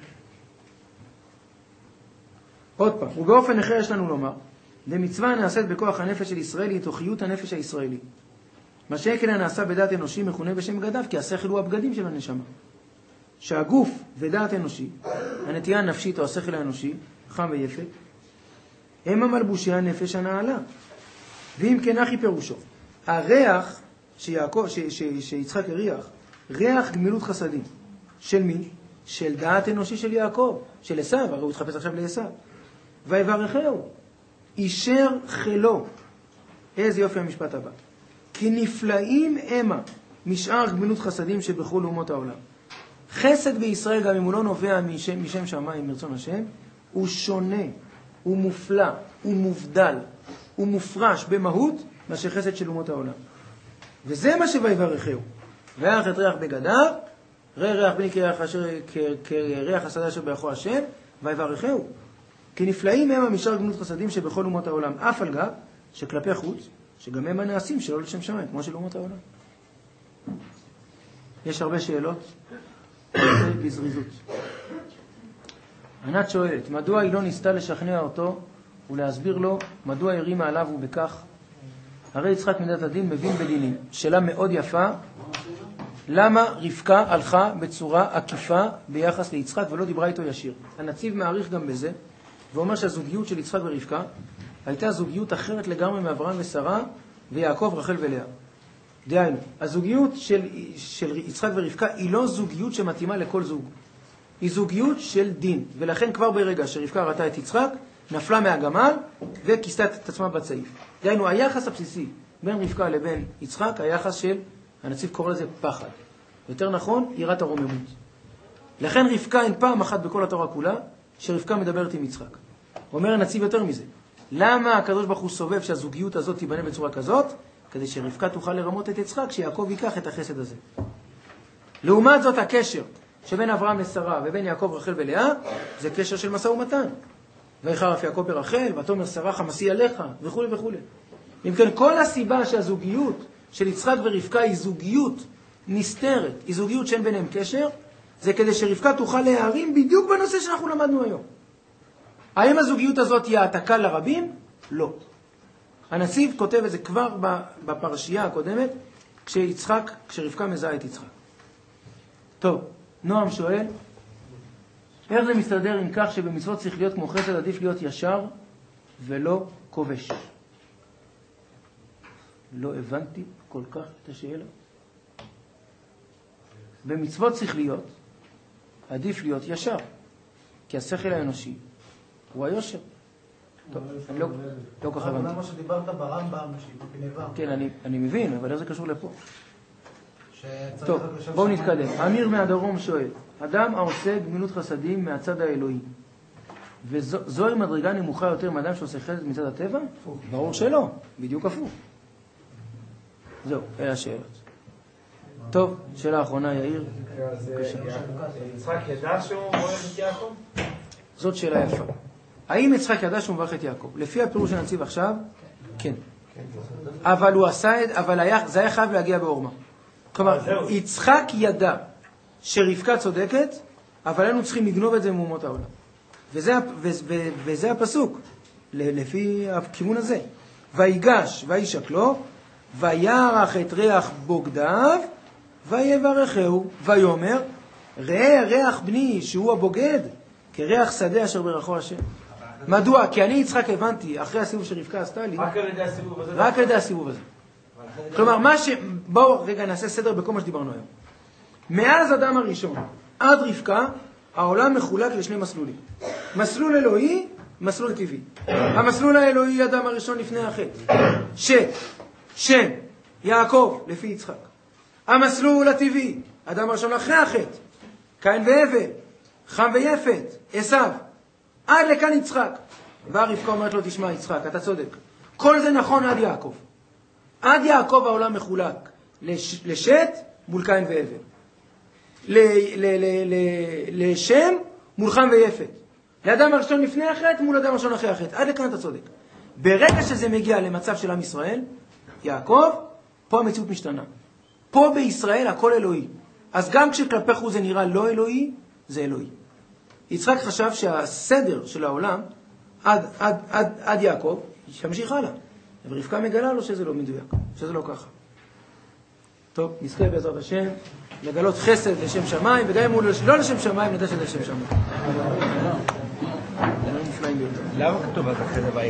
עוד פעם, ובאופן אחר יש לנו לומר, למצווה נעשית בכוח הנפש של ישראל היא תוכיות הנפש הישראלי. מה שכן נעשה בדעת אנושי מכונה בשם בגדיו, כי השכל הוא הבגדים של הנשמה. שהגוף ודעת אנושי, הנטייה הנפשית או השכל האנושי, חם ויפה, הם המלבושי הנפש הנעלה. ואם כן אחי פירושו, הריח שיצחק הריח, ריח גמילות חסדים. של מי? של דעת אנושי של יעקב, של עשיו, הרי הוא התחפש עכשיו לעשיו. ויברכהו, אישר חילו. איזה יופי המשפט הבא. כי נפלאים המה משאר גמילות חסדים שבכל אומות העולם. חסד בישראל, גם אם הוא לא נובע משם שמיים, מרצון השם, הוא שונה, הוא מופלא, הוא מובדל, הוא מופרש במהות, מה שחסד של אומות העולם. וזה מה שויברכהו. וירח את ריח בגדיו, ריח בני כריח השדה אשר בירכו השם, ויברכהו. כי נפלאים הם המשאר גמילות חסדים שבכל אומות העולם, אף על גב שכלפי חוץ, שגם הם הנעשים שלא לשם שמיים, כמו של אומות העולם. יש הרבה שאלות, בזריזות. ענת שואלת, מדוע היא לא ניסתה לשכנע אותו ולהסביר לו מדוע הרימה עליו ובכך? הרי יצחק מידת הדין מבין בדינים. שאלה מאוד יפה, למה רבקה הלכה בצורה עקיפה ביחס ליצחק ולא דיברה איתו ישיר? הנציב מעריך גם בזה, ואומר שהזוגיות של יצחק ורבקה הייתה זוגיות אחרת לגמרי מאברהם ושרה ויעקב, רחל ולאה. דהיינו, הזוגיות של יצחק ורבקה היא לא זוגיות שמתאימה לכל זוג. היא זוגיות של דין, ולכן כבר ברגע שרבקה ראתה את יצחק, נפלה מהגמל וכיסתה את עצמה בצעיף. דהיינו, היחס הבסיסי בין רבקה לבין יצחק, היחס של, הנציב קורא לזה פחד. יותר נכון, יראת הרוממות. לכן רבקה אין פעם אחת בכל התורה כולה, שרבקה מדברת עם יצחק. אומר הנציב יותר מזה. למה הקדוש ברוך הוא סובב שהזוגיות הזאת תיבנה בצורה כזאת? כדי שרבקה תוכל לרמות את יצחק, שיעקב ייקח את החסד הזה. לעומת זאת, הקשר שבין אברהם לשרה ובין יעקב, רחל ולאה, זה קשר של משא ומתן. ויחרף יעקב ברחל, ותאמר שרה חמסי עליך, וכו' וכו'. אם כן, כל הסיבה שהזוגיות של יצחק ורבקה היא זוגיות נסתרת, היא זוגיות שאין ביניהם קשר, זה כדי שרבקה תוכל להרים בדיוק בנושא שאנחנו למדנו היום. האם הזוגיות הזאת היא העתקה לרבים? לא. הנציב כותב את זה כבר בפרשייה הקודמת, כשרבקה מזהה את יצחק. טוב, נועם שואל, איך זה מסתדר עם כך שבמצוות צריך להיות כמו חסד, עדיף להיות ישר ולא כובש? לא הבנתי כל כך את השאלה. במצוות צריך להיות, עדיף להיות ישר, כי השכל האנושי הוא היושר. טוב, אני לא כל כך הבנתי. למה שדיברת ברמב"ם, בגניבה. כן, אני מבין, אבל איך זה קשור לפה? טוב, בואו נתקדם. אמיר מהדרום שואל, אדם העושה גמילות חסדים מהצד האלוהי, וזוהי מדרגה נמוכה יותר מאדם שעושה חסד מצד הטבע? ברור שלא, בדיוק הפוך. זהו, אלה השאלות. טוב, שאלה האחרונה, יאיר. יצחק ידע שהוא מברך את יעקב? זאת שאלה יפה. האם יצחק ידע שהוא מברך את יעקב? לפי הפירוש שנציב עכשיו, כן. אבל הוא עשה את, זה היה חייב להגיע בעורמה. כלומר, יצחק ידע שרבקה צודקת, אבל היינו צריכים לגנוב את זה מאומות העולם. וזה הפסוק, לפי הכיוון הזה. ויגש וישק לו, וירח את ריח בוגדיו, ויברכהו, ויאמר, ראה ריח בני שהוא הבוגד, כריח שדה אשר ברכו השם. מדוע? כי אני יצחק הבנתי, אחרי הסיבוב שרבקה עשתה לי, רק על ידי הסיבוב הזה. רק על ידי הסיבוב הזה. כלומר, בואו רגע נעשה סדר בכל מה שדיברנו היום. מאז אדם הראשון עד רבקה, העולם מחולק לשני מסלולים. מסלול אלוהי, מסלול טבעי. המסלול האלוהי, אדם הראשון לפני החטא. שם, יעקב, לפי יצחק. המסלול הטבעי, אדם הראשון אחרי החטא. קין והבל, חם ויפת, עשיו. עד לכאן יצחק. והרבקה אומרת לו, תשמע יצחק, אתה צודק. כל זה נכון עד יעקב. עד יעקב העולם מחולק לשת מול קין והבל. לשם מול חם ויפת. לאדם הראשון לפני החטא מול אדם הראשון אחרי החטא. עד לכאן אתה צודק. ברגע שזה מגיע למצב של עם ישראל, יעקב, פה המציאות משתנה. פה בישראל הכל אלוהי. אז גם כשכלפי חוץ זה נראה לא אלוהי, זה אלוהי. יצחק חשב שהסדר של העולם עד יעקב ימשיך הלאה. ורבקה מגלה לו שזה לא מדויק, שזה לא ככה. טוב, נזכה בעזרת השם לגלות חסד לשם שמיים, וגם אם הוא לא לשם שמיים, נדע שזה לשם שמיים. למה כתוב על החסד?